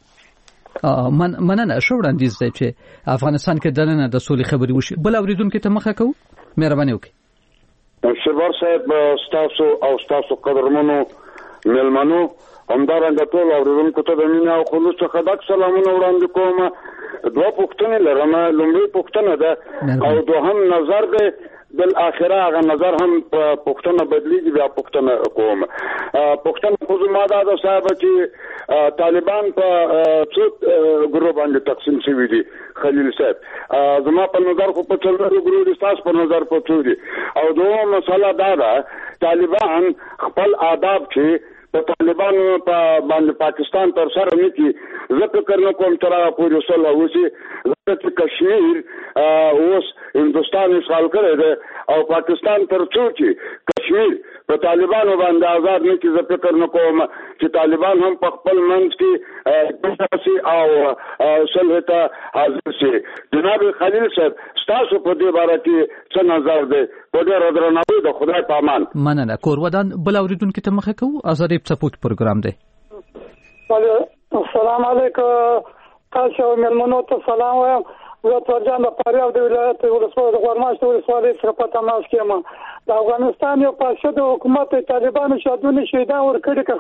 Speaker 1: مننه. ښه وړاندیز دی چې افغانستان کې دننه د سولې خبرې وشي. بل اوریدونکو ته مخه کوو، مهرباني وکړئ.
Speaker 11: شبر صاحب ستاسو او ستاسو قدرمنو مېلمنو همدارنګه ټول اوریدونکو ته د مینې او خلوص څخه ډک سلامونه وړاندې کوم. دوه پوښتنې لرم. لومړی پوښتنه ده او دوهم نظر دی، بالاخره هغه نظر هم په پوښتنه بدلیږي، بیا پوښتنه کوم. پوښتنه خو زما دا ده صاحب چې طالبان په څو ګروپ باندې تقسیم شوي دي خلیل صاحب. زما په نظر خو په څلورو ګروپ دي، ستاسو په نظر په څو دي؟ او دوه مسله دا ده طالبان خپل آداب چې په طالبانو په باندې پاکستان تر سره نه کی زه فکر نه کوم تر هغه پورې صلح وشي. ځکه چې کشمیر اوس هندوستان اشغال کړی دی او پاکستان تر څو چې کشمیر په طالبانو باندې آزاد نه کی زه فکر نه کوم چې طالبان هم په خپل منځ کې سي او صلح ته حاضر شي. جناب خلیل صاحب ستاسو په دې باره کې څه نظر دی؟ په ډېر درناوي د خدای په امان.
Speaker 1: مننه. کورودان بل اوریدونکو ته مخه کوو. ازادي سپورت پروګرام دی.
Speaker 12: السلام علیکم. تاسو مېلمنو ته سلام وایم. زه تورجان د فاریاب د ولایت ولسوالۍ د غورماشت ولسوالۍ څخه په تماس کې یم. د افغانستان یو فاسد حکومت طالبانو شادونه شهیدان ورکړي که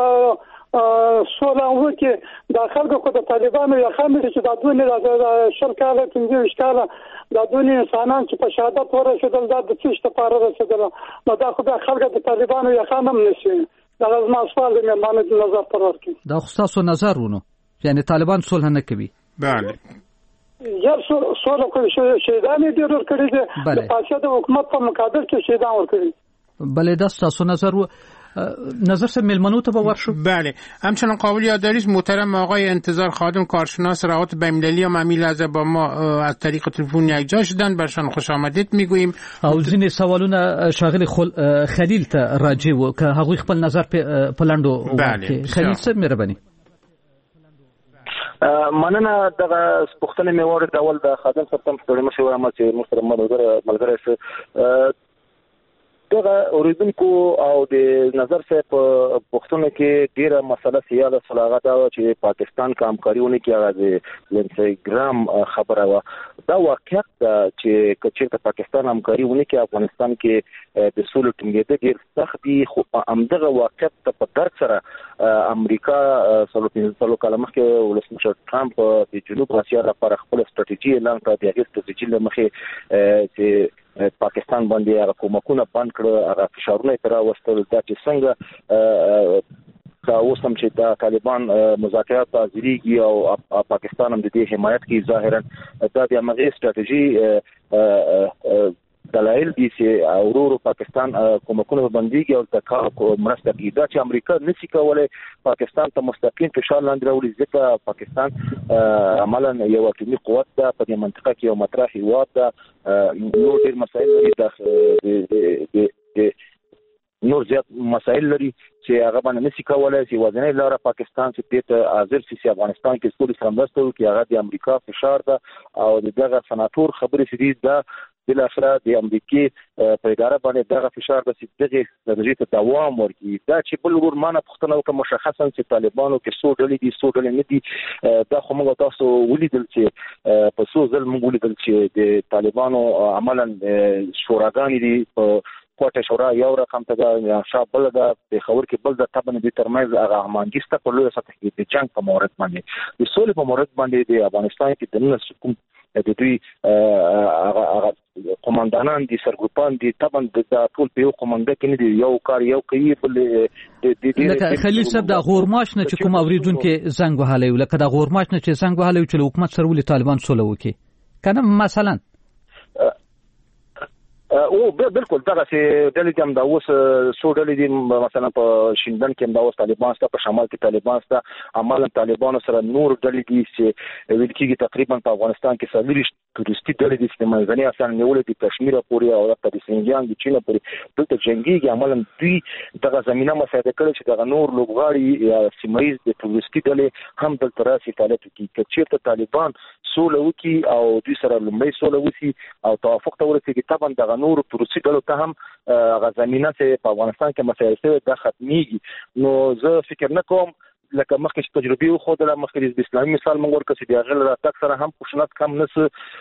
Speaker 12: خپل سوله وکړي د خلکو خو د طالبانو یا خامل چې د دونه شل کاله 15 کاله د دونه انسانان چې په شهادت ورسېدل دا د څه لپاره رسېدل نو دا خو د خلکو د طالبانو یا خامل نشي. دا زما سوال دی مېلمانو د نظر پر ورکړي.
Speaker 1: دا خو تاسو نظر ونه یعنی طالبان صلح نه کوي.
Speaker 6: بله
Speaker 12: یا سوله کوي شهیدان دي ورکړي دي د فاسد حکومت په مقابل کې شهیدان ورکړي.
Speaker 1: بله دا تاسو نظر سه ملمنو ته ورشو.
Speaker 6: بله همچنان قابل یاد دارید محترم آقای انتظار خادم کارشناس روابط بین‌المللی هم امیل از با ما از طریق تلفن یکجا شدن، برشان خوش آمدید میگوییم.
Speaker 1: او ځینې سوالونه شاغل خلیل ته راجع و که هغوی خپل نظر په لاندو
Speaker 6: بله
Speaker 1: خلیل صاحب مهرباني.
Speaker 7: مننه. دغه پوښتنه مې وړه ډول د خادم صاحب ته ستړي مشه وایم چې محترم ملګری شه دغه اوریدونکو او د نظر صاحب په پوښتنه کې ډیره مسله سیاله صلاغه دا چې پاکستان کا همکاریونه کې هغه د انستګرام خبره و. دا واقعیت چې کچېرته پاکستان همکاریونه کې افغانستان کې د سولې ټینګېدل ډیر سخت دي، خو همدغه واقعیت په درد سره امریکا څلور کاله مخکې ولسمشر ټرمپ د جنوب اسیا لپاره خپل ستراتیژي اعلان کړ. د هغې ستراتیژي له مخې چې پاکستان باندې هغه کومکونه بند کړ، هغه فشارونه تر راوستل. دا چې څنګه که اوس هم چې د طالبان مذاکرات حاضرېږي او پاکستان هم د دې حمایت کوي، ظاهرا دا د همغې ستراتیژي دلایل دي چې ورو پاکستان کومکونه بنديږي او د مرسته کوي. دا چې امریکا نشي کولای پاکستان ته مستقیم فشار لاندې راوړي، ځکه پاکستان عملاً یو اټومي قوت ده په دې منطقه کې، یو مطرح هیواد ده. نور ډېر مسایل لري، نور زیات مسایل لري چې هغه باندې نشي کولای چې وزنې لاره پاکستان چې دې حاضر شي افغانستان کې سولې سره مرسته وکړي. هغه د امریکا فشار ده او دغه سناتور خبرې چې دا بل اخره د امریکای په اداره باندې دغه فشار د دغه درجه ته دوام ورکړي. دا چې بل ورمانه پښتنه وکړه مشخصا چې طالبانو کې څو ډلې دي څو ډلې نه دي. دا خو موږ تاسو ولیدل چې په څو ځل موږ ولیدل چې د طالبانو عملاً شوراګانې دي په کوټه شورا یو رقم ته دا شابل دا په خبر کې بل د تبن دي ترمنځ هغه مانګسته په لوی سطح کې د جنگ په مورد باندې د سولې په مورد باندې د افغانستان کې د نن حکومت د دوی قوماندانان دي سرګروپان دي تبن د ټول په یو قومانده کې نه دي، یو کار یو کوي بل
Speaker 1: د خلیل صاحب د غورماش نه چې کوم اوریدونکو زنګ وهاله یو لکه د غورماش نه چې زنګ وهاله چې حکومت سره ولې طالبان سولې وکي کنه مثلا
Speaker 7: او بالکل دغه چې ډلې هم دا اوس څو ډلې دي مثلا په شیندن کې هم دا اوس طالبان سره، په شمال کې طالبان سره، عملاً طالبانو سره نور ډلې دي چې ویل کېږي تقریبا په افغانستان کې تورستي ډلې د استعمالګنې اصلا نیولې د کشمیر پورې او د سنجان د چین پورې دلته جنگي عملاً دوی دغه زمينه مساعده کړي چې دغه نور لوبغاړي یا سیمایز د تورستي ډلې هم دلته راسي فعالیت کوي چې طالبان سوله وکي او دوی سره لومړی سوله وسی او توافق ته ورسېږي طبعا دغه نور تورستي ډلو ته هم هغه زمينه چې په افغانستان کې مساعده شوی د ختميږي نو زه فکر نه کوم لکه مخکې تجربه خو د مخکې د اسلامي مثال موږ ورکړو چې د غل راتګ سره هم خشونت کم نس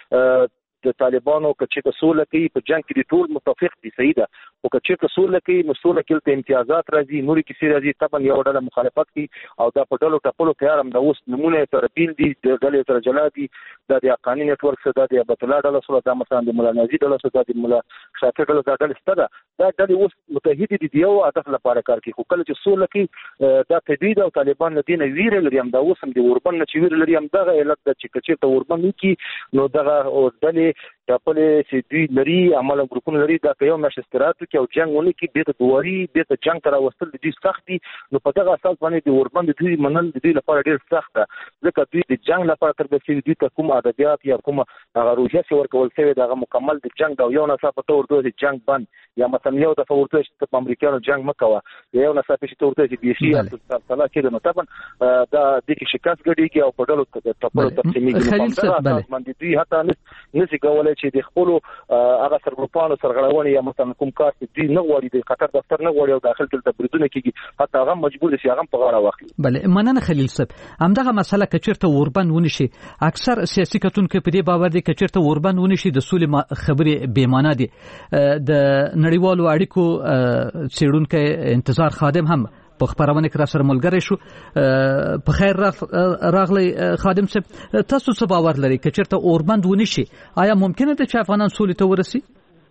Speaker 7: د طالبانو کچې ته سوله کوي په جنگ کې ټول متفق دي صحیح ده او کچې ته سوله کوي نو سوله کې ته امتیازات راځي نوري کې راځي طبعا یو ډول مخالفت کوي او دا په ډلو ټاپلو کې هم د اوس نمونه تر بیل دي د ډلې تر جلادي د قانوني نتورک سره د عبادت الله ډله سره د مثلا د مولا نازي ډله سره د مولا شاکر ډله د ډلې ستره دا ډلې اوس متحد دي یو هدف لپاره کار کوي خو کله چې سوله کوي دا تدوید او طالبان د دین ویره لري هم دا اوس هم د اوربن چې ویره لري هم دغه علت د چې کچې ته اوربن کی نو دغه ډلې ټاپلې چې دوی لري عمل ګروپونه لري دا یو مشستراتو کې او جنگونه کې د دواري د جنگ تر وستل د دې سخت دي نو په دغه اساس باندې د اوربن د دوی منل د دوی لپاره ډیر سخت ده ځکه دوی د جنگ لپاره تر بسې دي ته کوم ادبیات یا کوم هغه روحیه چې ورکول شوی دغه مکمل د جنگ او یو نصاب ته ورته د جنگ بند یا مثلا یو د فورته چې په امریکایانو جنگ مکوه یو نصاب چې ورته چې بي سي یا صلاح کې نو طبعا دا د کې شکاس غړي او په ډلو ټاپلو تقسیمي کې په اساس باندې دوی حتی نشي کولای چې د خپل هغه سرګروپانو سرغړونې یا مثلا کوم کار چې دوی نه غواړي د قطر دفتر نه غواړي او داخل کې تبریدونه کیږي حتی هغه مجبور دي چې هغه په غاړه واخلي
Speaker 1: بله مننه خلیل صاحب همدغه مسله کچرته اوربن ونشي اکثر سیاسي کتونکو په دې باور دي کچرته اوربن ونشي د سولې خبرې بې معنا دي د نړیوالو اړیکو څېړونکو انتظار خادم هم په خبرونه کې را سره ملګری شو په خیر راغلی خادم صاحب تاسو څه باور لرئ چې چیرته اوربند ونشي آیا ممکنه ده چې افغانان سولې ته ورسي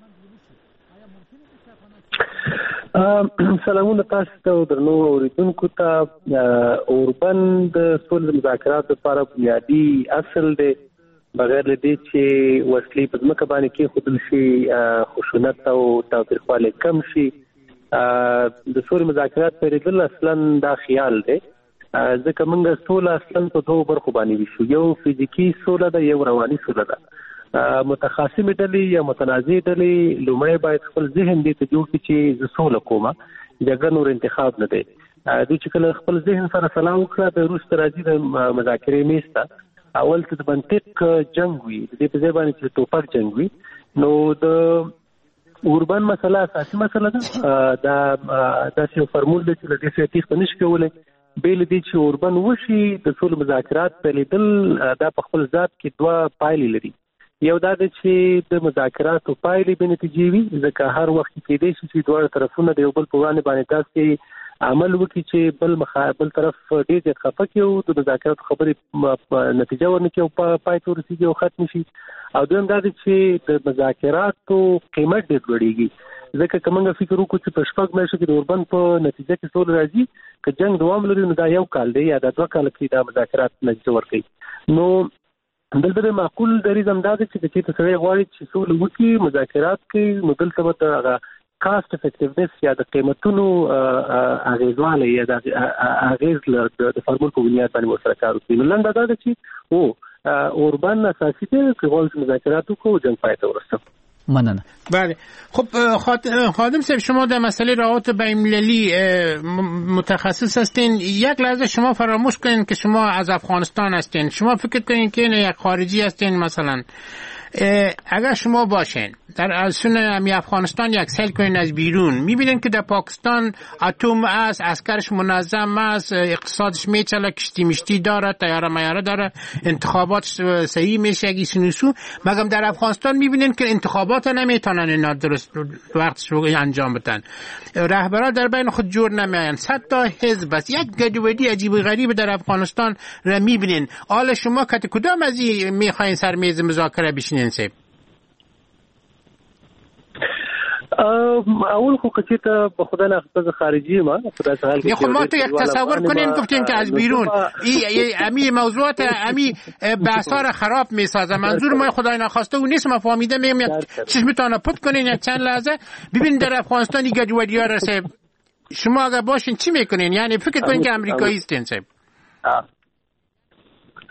Speaker 13: سلامونه تاسو ته درنو اوریدونکو ته اوربند سولې مذاکرات لپاره بنیادی اصل دی بغیر دې چې وسلې په ځمکه باندې کې خودل شي خشونت او تاوتریخوالی کم شي د سولې مذاکرات پرېدل اصلا دا خیال دی ځکه موږ سوله اصلا په دوه برخو باندې وشو یو فزیکی سوله ده یو رواني سوله ده متخاصمې ډلې یا متنازع ډلې لومړی باید خپل ذهن دې ته جوړ کړي چې زه سوله کومه جګړه نور انتخاب نه دی دوی چې کله خپل ذهن سره سلام وکړه د وروسته راځي د مذاکرې میز ته اول ته د منطق جنگ وي د دې په ځای باندې چې توپک جنگ وي نو د اوربن مسله اساسي مسله ده دا چې فرمول دی چې د دې سیاست په نشي کولای بیل دي چې اوربن وشي د ټول مذاکرات په لیدل دا په خپل ذات کې دوه پایلې لري یو دا چې د مذاکراتو پایلې به نتیجې وي ځکه هر وخت کې دې چې دوه طرفونه د یو بل په وړاندې باندې تاسو عمل وکړي چې بل طرف ډېر ځای خفه کیو د مذاکراتو خبرې نتیجه ورنکړي او پای ته ورسیږي او ختم شي او دویم دا چې د مذاکراتو قیمت ډېر لوړیږي ځکه کومه فکر وکړو چې په شپږ میاشتو کې د اوربن په نتیجه کې ټول راځي که جنگ دوام لري نو دا یو کال دی یا دا 2 کال کې دا مذاکرات نتیجه ورکړي نو دلته معقول دریځ انداز چې د چې سره غواړي چې سول وکي مذاکرات کوي نو دلته به هغه کاست افیکټیونس یا د قیمتونو اغیزواله یا د اغیز د فرمول په بنیاد باندې ورسره کار کوي نو لنډه دا ده چې اوربن اساسي دی چې غواړي مذاکرات وکړي جنگ پای ته ورسوي
Speaker 6: مننه. بله خب خادم صاحب شما در مسئله روابط بین‌المللی متخصص هستین یک لحظه شما فراموش کنین که شما از افغانستان هستین شما فکر کنین که یک خارجی هستین مثلا اگر شما باشین در ازشون امی افغانستان یک سیل کنین از بیرون میبینین که در پاکستان اتم است عسکرش منظم است اقتصادش میچله کشتی مشتی داره تیاره میاره داره انتخابات صحیح میشه اگه سنوسو مگم در افغانستان میبینین که انتخابات نمیتونن اینا درست وقتش رو انجام بدن رهبران در بین خود جور نمیاین 100 تا حزب است یک گدودی عجیب و غریب در افغانستان را میبینین حالا شما کدام از این میخواین سر میز مذاکره بشینین سیب
Speaker 13: اول خو کچیتا به خدا نه خپل خارجی ما خدا سهال
Speaker 6: کې ما ته یک تصور کنین گفتین که از بیرون امی موضوعات امی بحثا خراب میسازه منظور ما خدای نخواسته و نیست ما فهمیده میم چشمتون پت کنین یک چند لحظه ببین در افغانستان دیگه جوادی‌ها رسه شما اگه باشین چی میکنین یعنی فکر کنین که امریکایی هستین صاحب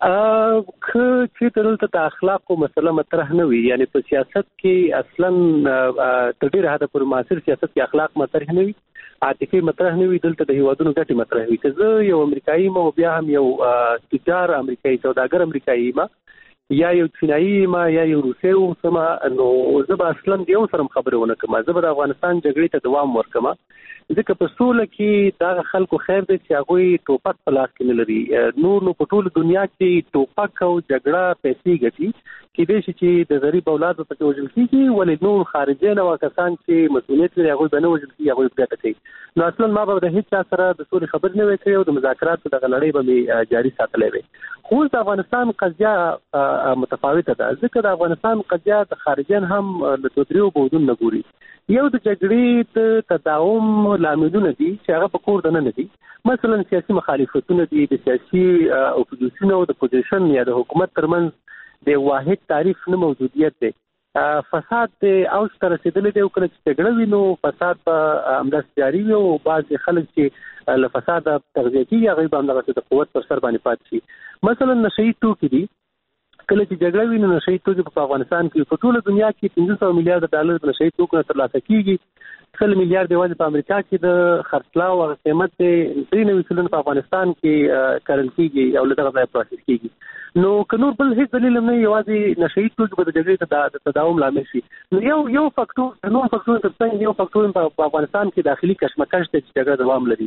Speaker 13: چې دلته د اخلاقو مسله مطرح نه وي، یعنی په سیاست کې اصلا تر ډیره حده پر معاصر سیاست کې اخلاق مطرح نه وي، عاطفي مطرح نه وي، دلته د هیوادونو ګټې مطرح وي. که زه یو امریکایي ما بیا هم یو تجار امریکایي سوداګر امریکایي ما یا یو چینایي ما یا یو روسي اوسم، نو زه به اصلا د یو سره خبرې ونه کوم، زه به د افغانستان جګړې ته دوام ورکوم، ځکه په سوله کې دا خلکو خیر دی چې هغه ټوپک په لاس کې نه لري. نو په ټول دنیا کې ټوپک او جګړه پیسې ګټي، کېدای شي چې د غریب اولاد په کې وژل کیږي، ولې نور خارجي نه کسان چې مسؤلیت لري هغه به نه وژل کیږي، هغه ګټه کوي. نو اصلا ما به د هیڅ سره د سولې خبر نه وکړي او د مذاکراتو د لړۍ به جاري ساتلې وي. خو د افغانستان قضیه متفاوته ده، ځکه د افغانستان قضیه د خارجيان هم له دوه بودون نه ګوري. یو د جګړې د تداوم لاملونه دي چې هغه په کور دننه دي، مثلا سیاسي مخالفتونه دي، د سیاسي اپوزیشن او د پوزیشن یا د حکومت ترمنځ د واحد تعریف نه موجودیت دی، فساد د اوج ته رسیدلی دی، او کله چې جګړه وي نو فساد به همداسې جاري وي، او بعضې خلک چې له فساده تغذیه کېږي هغوی به همدغسې د قوت پر سر باندې پاتې شي. مثلا نشهیي توکي دي، کله چې جګړه وي نو نشهیي توکي په افغانستان کې په ټوله دنیا کې 500 میلیارډ ډالر د نشهیي توکو نه ترلاسه کېږي، 100 میلیارډ یوازې په امریکا کې د خرڅلاو هغه قیمت 93 سلنه په افغانستان کې کرل کېږي او له دغه ځایه پروسس کېږي. نو که نور بل هیڅ دلیل هم نه، یوازې نشهیي توکي به د جګړې د تداوم لامل شي. نو یو فاکټور د نور فاکټورونو تر څنګ یو فاکټور په افغانستان کې داخلي کشمکش دی چې جګړه دوام لري.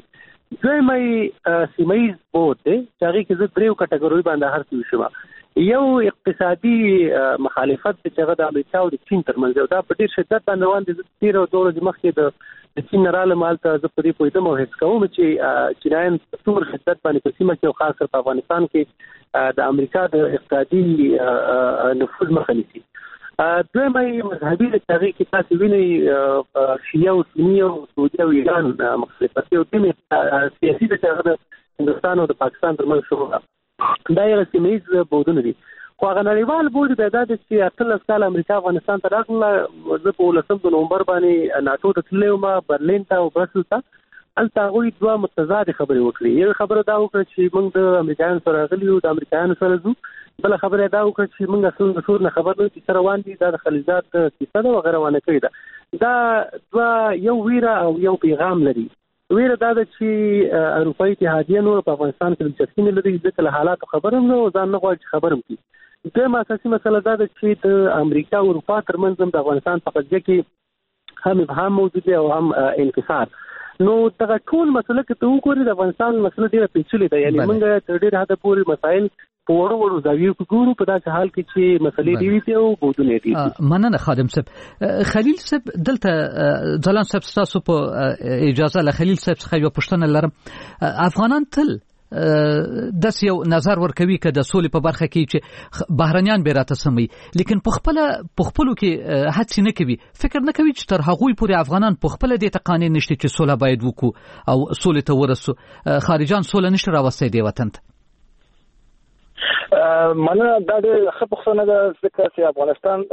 Speaker 13: دویمه سیمه ییز بود دی چې هغې کې زه 3 کټګورۍ باندې هر څه وشم. یو اقتصادي مخالفت چې هغه د امریکا او د چین ترمنځ دی، دا په ډېر شدت باندې روان دی. 13 ورځې مخکې د چین نه رالم، هلته زه په دې پوهېدم او حس کوم چې چینایان په څومره شدت باندې په سیمه کې او خاص کر په افغانستان کې د امریکا د اقتصادي نفوذ مخه نیسي. دویمه مذهبي د هغې کې تاسې وینئ شیعه او سني او سعودي او ایران مخالفت دی، او دویمې سیاسي د هغه د هندوستان او د پاکستان ترمنځ شروع دا یو سیمه ییز بودونه دي. خو هغه نړیوال بود دا د چې 18 کال امریکا افغانستان ته راغله، زه په 19 نومبر باندې ناتو ته تللی وم، برلین ته او برسل ته. هلته هغوی 2 متضادې خبرې وکړې. یو خبره دا وکړه چې موږ د امریکایانو سره راغلي یو، د امریکایانو سره ځو. بله خبره دا وکړه چې موږ اصلا د شور نه خبر نه چې سره روان دي، دا د خلیجات کیسه ده وغیره روانه کړې ده. دا یو ویره او یو پیغام لري. ویره دا ده چې اروپایي اتحادیه نور په افغانستان کې دلچسپي نه لري، ځکه له حالاتو خبر هم نه او ځان نه غواړي چې خبر هم کړي. دویمه اساسي مسله دا ده چې د امریکا او اروپا ترمنځ هم د افغانستان په قضیه کې هم ابهام موجود دی او هم انکسار. نو دغه ټول مسله کې ته وګورې د افغانستان مسله ډېره پیچلې ده، یعنې موږ تر ډېره حده پورې مسایل په وړو وړو زاویو کې ګورو، په داسې حال کې چې مسلې ډېرې دي او بودونه ډېر دي.
Speaker 1: مننه خادم صاحب. خلیل صاحب دلته ځلان صاحب ستاسو په اجازه له خلیل صاحب څخه یو پوښتنه لرم. افغانان تل داس یو نظر ورکوي که د سولې په برخه کې چې بهرنیان به راته سموي، لیکن په خپلو کې هڅې نه کوي، فکر نه کوي چې تر هغوی پورې افغانان په خپله دې ته قانع نشته چې سوله باید وکړو او سولې ته ورسو. خارجان سوله نشته راوستی دې وطن ته.
Speaker 7: مننه، دا ډېره ښه پوښتنه ده، ځکه چې افغانستان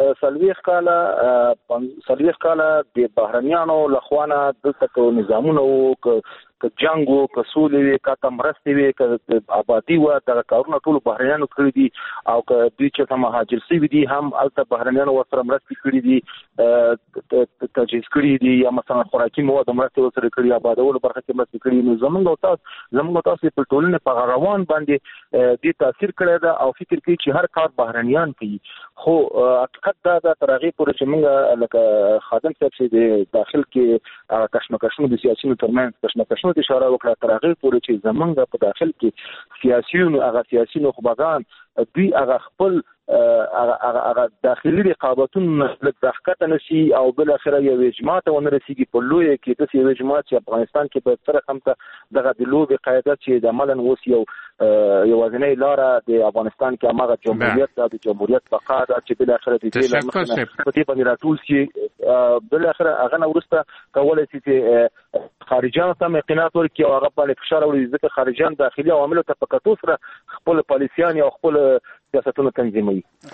Speaker 7: 40 کاله د بهرنیانو لخوا نه دلته که نظامونه وو، که جنګ وو، که سولې وي، که مرستې وي، که آبادي وه، دغه کارونه ټولو بهرنیانو کړي دي. او که دوی چېرته مهاجر شوي دي هم هلته بهرنیانو ورسره مرستې کړي دي، تجهیز کړي دي، یا مثلا خوراکي مواد مرستې ورسره کړي، آبادولو برخه کې مرستې کړي. نو زموږ او تاسو په ټولنې په روان باندې دې تاثیر کړی ده او فکر کوي چې هر کار بهرنیان کوي. خو حقیقت دا ده تر هغې پورې چې موږ لکه خادم صاحب چې د داخل کې کشمکشونو د سیاسیونو ترمنځ کشمکشونو ته اشاره وکړه، تر هغې پورې چې زموږ په داخل کې سیاسي نخبګان دوی هغه خپل هغه داخلي رقابتونه لږ راښکته نه شي او بالاخره یو اجماع ته ونه رسېږي په لویه کې داسې یو اجماع چې افغانستان کې په سره هم ته دغه د لوبې قاعده چې د عملا اوس یوازینۍ لاره د افغانستان کې هماغه جمهوریت ده، د جمهوریت بقا ده چې بالاخره د دې له مخې په دې باندې راټول شي. بالاخره هغه نه وروسته کولی شي چې خارجیانو ته هم اقناعات ورکړي او هغه باندې فشار راوړي، ځکه خارجیان داخلي عواملو ته په کتو سره خپل پالیسیان او خپل سیاستونه تنظیموي.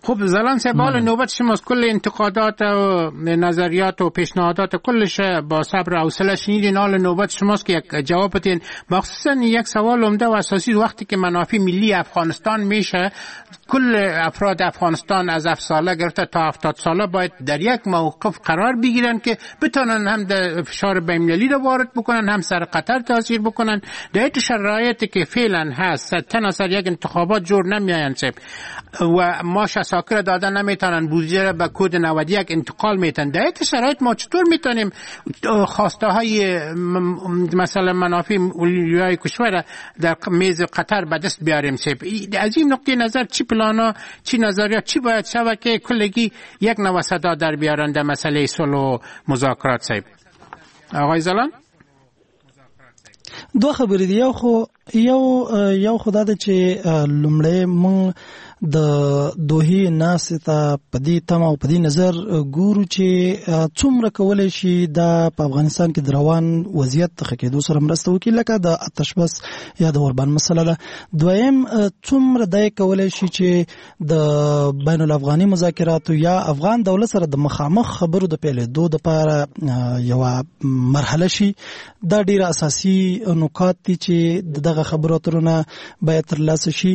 Speaker 6: خب زلان صاحب حال نوبت شماست. کل انتقادات و نظریات و پیشنهادات کلش با صبر و حوصله شنیدین. حال نوبت شماست که یک جواب بدین. مخصوصا یک سوال عمده و اساسی، وقتی که منافع ملی افغانستان میشه، کل افراد افغانستان از 7 ساله گرفته تا 70 ساله باید در یک موقف قرار بگیرن که بتونن هم در فشار بین‌المللی رو وارد بکنن، هم سر قطر تاثیر بکنن. در این شرایطی که فعلا هست تناصر یک انتخابات جور نمیاین و ما شساکر داده نمیتونن بودجه را به کد 91 انتقال میتن. در این شرایط ما چطور میتونیم خواسته های مثلا منافع ملی کشور در میز قطر به دست بیاریم؟ از این نقطه نظر چی پلانا، چی نظریات، چی باید شود که کلگی یک نوع صدا در بیارن در مسئله صلح و مذاکرات؟ صاحب آقای زلان
Speaker 8: دو خبرې دي. یو خدا ده چې لومړی مونږ د دوحې ناستې ته په دې تمه او په دې نظر ګورو چې څومره کولی شي دا په افغانستان کې د روان وضعیت د ښه کېدو سره مرسته وکړي، لکه د آتش بس یا د اوربان مسله ده. دویم څومره دی کولی شي چې د بین الافغاني مذاکراتو یا افغان دولت سره د مخامخ خبرو د پیلېدو دپاره یوه مرحله شي. دا ډېره اساسي نکات دي چې دغه خبرو اترونه باید ترلاسه شي.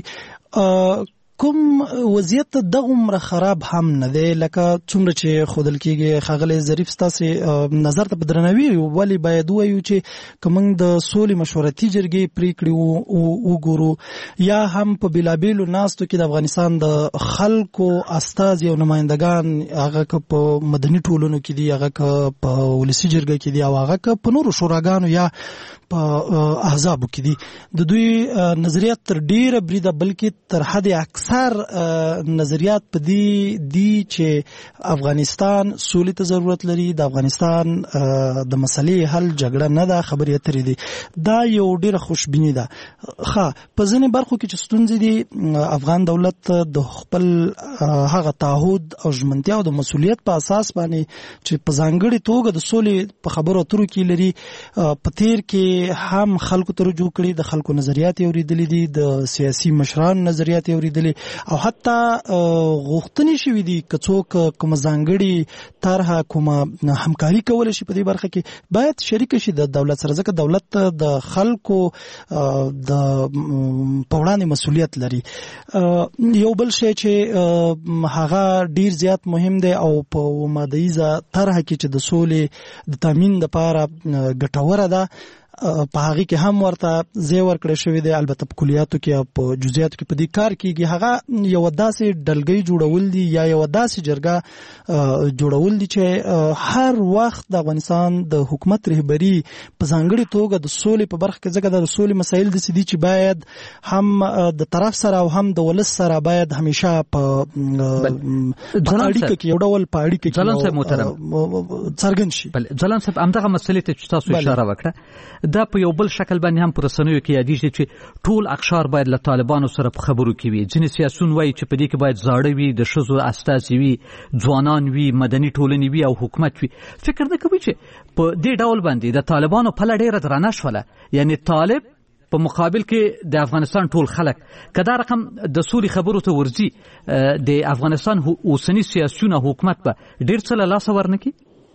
Speaker 8: کوم وضعیت دغومره خراب هم نه دی لکه څومره چې ښودل کېږي. ښاغلی ظریف ستاسې نظر ته په درناوي ولې باید ووایو چې که موږ د سولې مشورتي جرګې پرېکړې وګورو یا هم په بېلابېلو ناستو کې د افغانستان د خلکو استازي او نمایندګان، هغه که په مدني ټولنو کې دي، هغه که په ولسي جرګه کې دي، او هغه که په نورو شوراګانو یا په احزابو کې دي، د دوی نظریات تر ډېره بریده بلکې تر حد اکثر نظریات په دې دي چې افغانستان سولې ته ضرورت لري، د افغانستان د مسلې حل جګړه نه ده، خبرې اترې دي. دا یو ډېره خوشبیني ده. ښه، په ځینې برخو کې چې ستونزې دي، افغان دولت د خپل هغه تعهد او ژمنتیا او د مسؤلیت په اساس باندې چې په ځانګړې توګه د سولې په خبرو اترو کې لري، په تیر کې هم خلکو ته رجوع کړي، د خلکو نظریات یې اورېدلي دي، د سیاسي مشرانو نظریات یې اورېدلي، او حتی غوښتنې شوي دي که څوک کومه ځانګړې طرحه کومه همکاري کولی شي په دې برخه کې باید شریکه شي د دولت سره، ځکه دولت د خلکو د په وړاندې مسؤلیت لري. یو بل شی چې هغه ډیر زیات مهم دی او په ماده ییزه طرحه کې چې د سولې د تامین دپاره ګټوره ده، په هغې کې هم ورته ځای ورکړی شوی دی. البته په کلیاتو کې او په جزئیاتو کې په دې کار کېږي. هغه یوه داسې ډلګۍ جوړول دي یا یوه داسې جرګه جوړول دي چې هر وخت د افغانستان د حکومت رهبري په ځانګړې توګه د سولې په برخه کې، ځکه د سولې مسایل داسې دي چې باید هم د طرف سره او هم د ولس سره باید همیشه په اړیکه کې یو ډول په اړیکه کې څرګند شي.
Speaker 1: ځلان صاحب همدغه مسلې ته چې تاسو اشاره وکړه، دا په یو بل شکل باندې هم په رسنیو کې یادېږي چې ټول اقشار باید له طالبانو سره په خبرو کې وي. ځینې سیاسیون وایي چې په دې کې باید زاړه وي، د ښځو استازي وي، ځوانان وي، مدني ټولنې وي او حکومت وي. فکر نه کوي چې په دې ډول باندې د طالبانو پله ډېره درنه شوله، یعنی طالب په مقابل کې د افغانستان ټول خلک که دا رقم د سولې خبرو ته ورځي، د افغانستان اوسني سیاسیون او حکومت به ډېر څه له لاسه ورنکړي.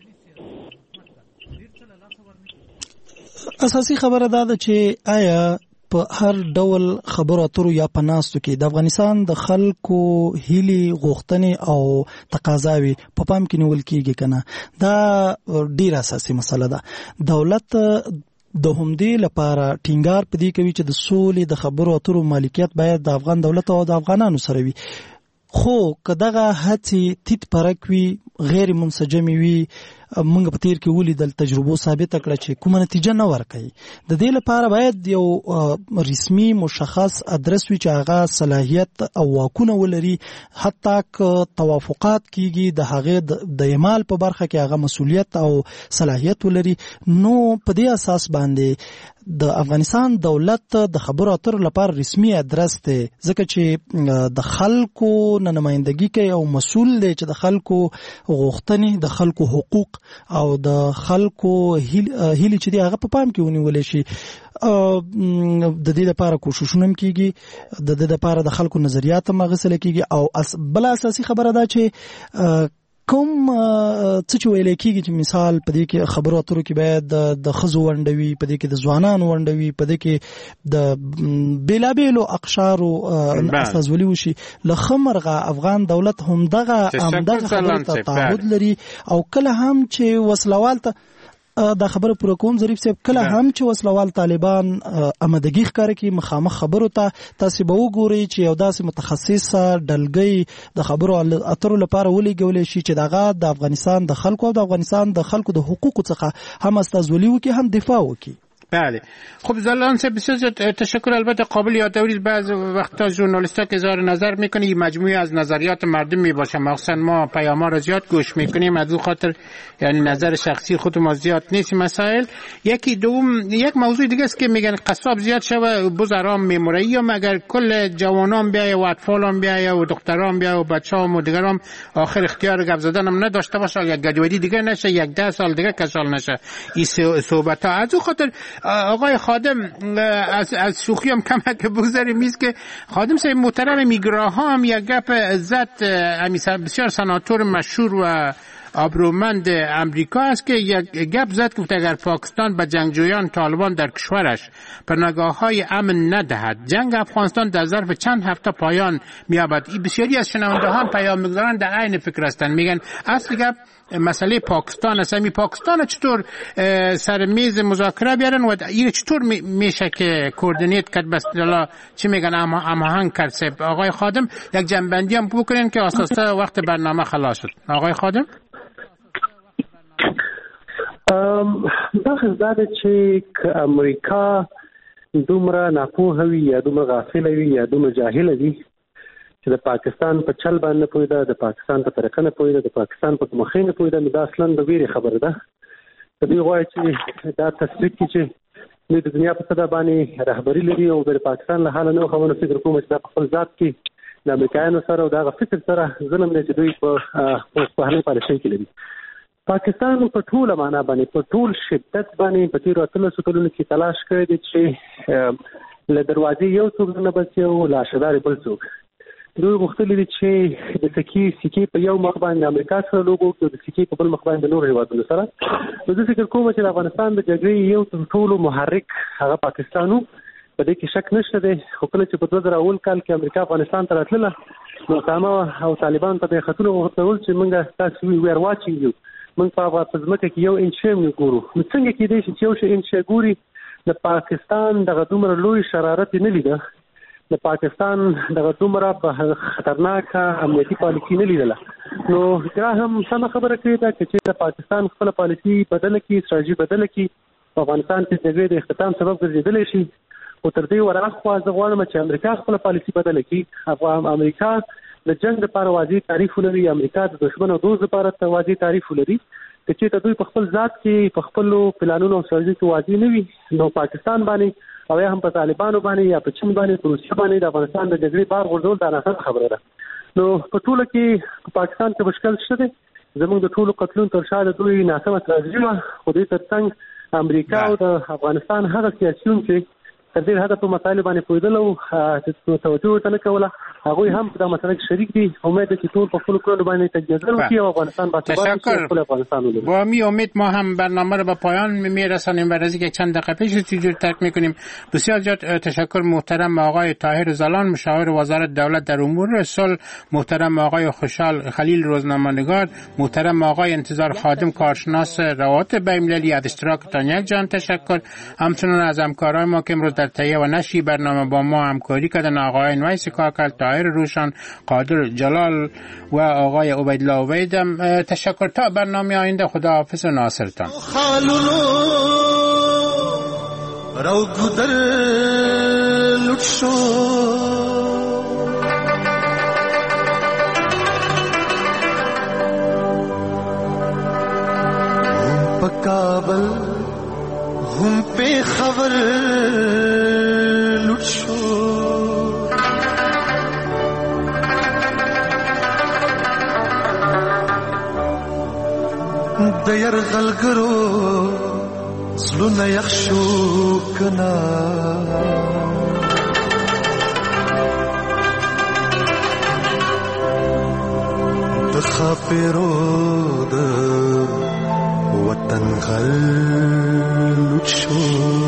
Speaker 8: اساسي خبره دا ده چې آیا په هر ډول خبرو اترو یا په ناستو کې د افغانستان د خلکو هیلې، غوښتنې او تقاضاوې په پام کې نیول کېږي که نه؟ دا ډېره اساسي مسله ده. دولت د همدې لپاره ټینګار په دې کوي چې د سولې د خبرو اترو مالکیت باید د افغان دولت او د افغانانو سره وي. خو که دغه هڅې تیت پرک وي، غیر منسجمې وي، موږ په تیر کې ولیدل تجربو ثابته کړه چې کومه نتیجه نه ورکوي. د دې لپاره باید یو رسمي مشخص ادرس وي چې هغه صلاحیت او واکونه ولري، حتی که توافقات کیږي د هغې د اعمال په برخه کې هغه مسؤلیت او صلاحیت ولري. نو په دې اساس باندې د افغانستان دولت د خبرو اترو لپاره رسمي ادرس دی، ځکه چې د خلکو نه نمایندګي کوي او مسؤل دی چې د خلکو غوښتنې، د خلکو حقوق او د خلکو هیلي چې دی هغه په پام کې ونیول شي. د دې لپاره کوششونه کیږي، د دې لپاره د خلکو نظریات مغسل کیږي. او بل اساسي خبره ده چې کوم څه چې ویل کېږي چې مثال په دې کې خبرو اترو کې باید د خزو ونډوي، په دې کې د ځوانانو ونډوي، په دې کې د بیلابیلو اقشارو استازولي وشي. لخمرغه افغان دولت همدغه خبره ته تعهد لري او کله هم چې وسلوال ته دا خبره پوره کوم ظریف صاحب، کله هم چې وسلوال طالبان آمدګي ښکاره کوي مخامخ خبرو ته، تاسو به وګورئ چې یو داسې متخصصه ډلګۍ د خبرو اترو لپاره ولېږلی شي چې دغه د افغانستان د خلکو او د افغانستان د خلکو د حقوقو څخه هم استازولي وکړي، هم دفاع وکړي.
Speaker 6: بله خب زلان صاحب بسیار تشکر. البته قابل یادآوری بعض وقتا ژورنالیست‌ها که اظهار نظر میکنه این مجموعه از نظریات مردم میباشه، مخصوصا ما پیام‌ها رو زیاد گوش میکنیم، از اون خاطر یعنی نظر شخصی خود ما زیاد نیست مسائل. یک موضوع دیگه است که میگن قصاب زیاد شوه بزرام میموری، مگر کل جوانان بیای و اطفالان بیای و دختران بیای و بچه‌ها و دیگران آخر اختیار گپ زدن هم نداشته باشه، یک گدودی دیگه نشه، یک 10 سال دیگه کسال نشه. این صحبت‌ها از اون خاطر آقای خادم از شوخی هم کمک بگذاریم میز که خادم صاحب محترم میگراها هم یک گپ عزت بسیار سناتور مشهور و آبرومند امریکا است که یک گپ زد که اگر پاکستان به جنگجویان طالبان در کشورش پناهگاه‌های امن ندهد جنگ افغانستان در ظرف چند هفته پایان می‌یابد. این بسیاری از شنونده‌ها پیام می‌گذارند در عین فکر هستند، میگن اصل گپ مسئله پاکستان است. می پاکستان چطور سر میز مذاکره بیارن و این چطور میشه که کوردینیت کرد بس اصطلاح چی میگن هماهنگ کرد. آقای خادم یک جنبندی هم بکنین که اساسا وقت برنامه خلاص شد. آقای خادم
Speaker 13: بخص داده چې امریکا دومره ناپوه وي یا دومره غافل وي یا دومره جاهل وي چې د پاکستان په چل باندې پوهیده، د پاکستان په طریقه نه پوهیده، د پاکستان په مخې نه پوهیده، نو دا اصلا د ویرې خبره ده. دوی غواړي چې دا تصدیق کړي چې دوی د دنیا په سطح باندې رهبري لري او د پاکستان له حاله نه خبرونه فکر کوم چې دا په خپل ذات کې د امریکایانو سره او دا فکر سره ظلم دی چې دوی په بهرنۍ پالیسۍ کې لري. پاکستان په ټوله معنا باندې په ټول شدت باندې په تیرو 13 کلونو کې تلاش کړی دی چې له دروازې یو څوک نه بچي او لاشدار بل څوک. دوی غوښتل دي چې د سکې په یو مخ باندې امریکا سره لوګو او د سکې په بل مخ باندې نور هیوادونو سره. زه فکر کوم چې افغانستان د جګړې یو ټولو محرک هغه پاکستانو، په دې کې شک نشته دی. خو کله چې په 2001 کال کې امریکا افغانستان ته راتله نو اسامه او طالبان په دې خطونه وغوښتل چې موږ تاسو وی ار واچینګ یو، موږ په ځمکه کې یو انچ هم نه ګورو. نو څنګه کېدای شي چې یو شی انچ ګوري؟ د پاکستان دغه دومره لوی شرارت نه لیده، د پاکستان دغه دومره په خطرناک امنیتي پالیسي نه لیدله. نو دا هم سم خبره کوي دا چې د پاکستان خپل پالیسي بدله کړي، استراتیژي بدله کړي، په افغانستان کې د جګړې د اختتام سبب ګرځېدلی شي. او تر دې ورخوا زه غواړم چې امریکا خپل پالیسي بدله کړي. امریکا د جنگ لپاره واضح تعریف لري، امریکا د دښمن او دوست لپاره واضح تعریف لري. چې ته دوی په خپل ذات کې په خپل پلانونو او استراتیژي کې واضح نه وي، نو پاکستان باندې او هم په طالبانو باندې یا په چین باندې په روسیه باندې د افغانستان د جګړې بار غورځول دا نه خبره ده. نو په ټوله کې په پاکستان کې مشکل شته. زموږ د ټولو قتلونو تر شا د دوی ناسمه استراتیژي وه، خو دوی ترڅنګ امریکا او د افغانستان هغه سیاسیون چې تر دې حده په مسایلو باندې پوهېدل او توجه ورته نه کوله، هغوی هم په دا مسله کې شریک دي. امید ده چې ټول په خپلو کړنو باندې تجزیه وکړي او افغانستان باثبات شي. خپل افغانستان ولري.
Speaker 6: با می امید ما هم برنامه رو به پایان میرسانیم. بعد از اینکه چند دقیقه پیش تیجور ترک میکنیم. بسیار زیاد تشکر محترم آقای طاهر زلان، مشاور وزارت دولت در امور صلح، محترم آقای خوشحال خلیل روزنامه‌نگار، محترم آقای انتظار خادم کارشناس روابط بین‌المللی، از اشتراکتان یک جان تشکر. همچنین از همکارای ما که امروز در تهیه و نشر برنامه با ما همکاری کردن، آقای ویس کاکل، طاهر روشن، قادر جلال و آقای عبیدالله عبیدم تشکر. تا برنامه آینده خداحافظ ناصرتان.
Speaker 14: رو گودر لطشو هم پکابل هم پہ خبر لطشو د يرغلګرو زلونه يخشو کنا د خاپرو د وطن غل لوچو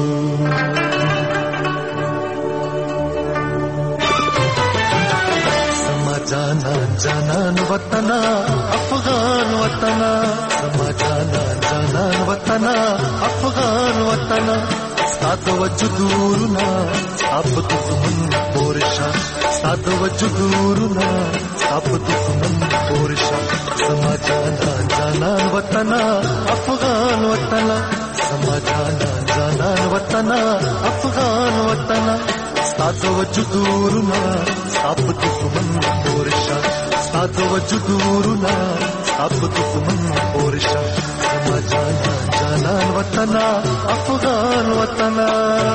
Speaker 14: سما جانان وطنا افغان وطنا سما جانان وطنا افغان وطنا سات وجودورنا اب دښمن پورشا سات وجودورنا اب دښمن پورشا سما جانان وطنا افغان وطنا سما جانان وطنا افغان وطنا سات وجودورنا اب دښمن پورشا سات وجودورنا اب دښمن پورشا سما جانان وطنا افغان وطنا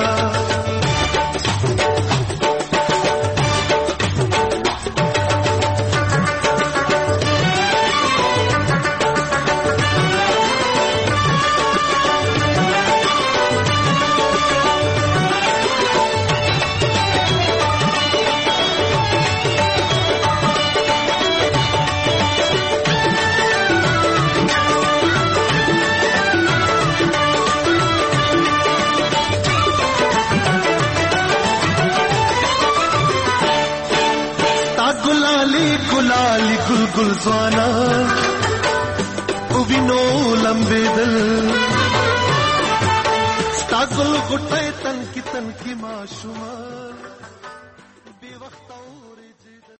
Speaker 14: गुलाली गुलगुल ज़वाना उविनो लंबे दिल स्ता गुल गुटे तन की माशुमा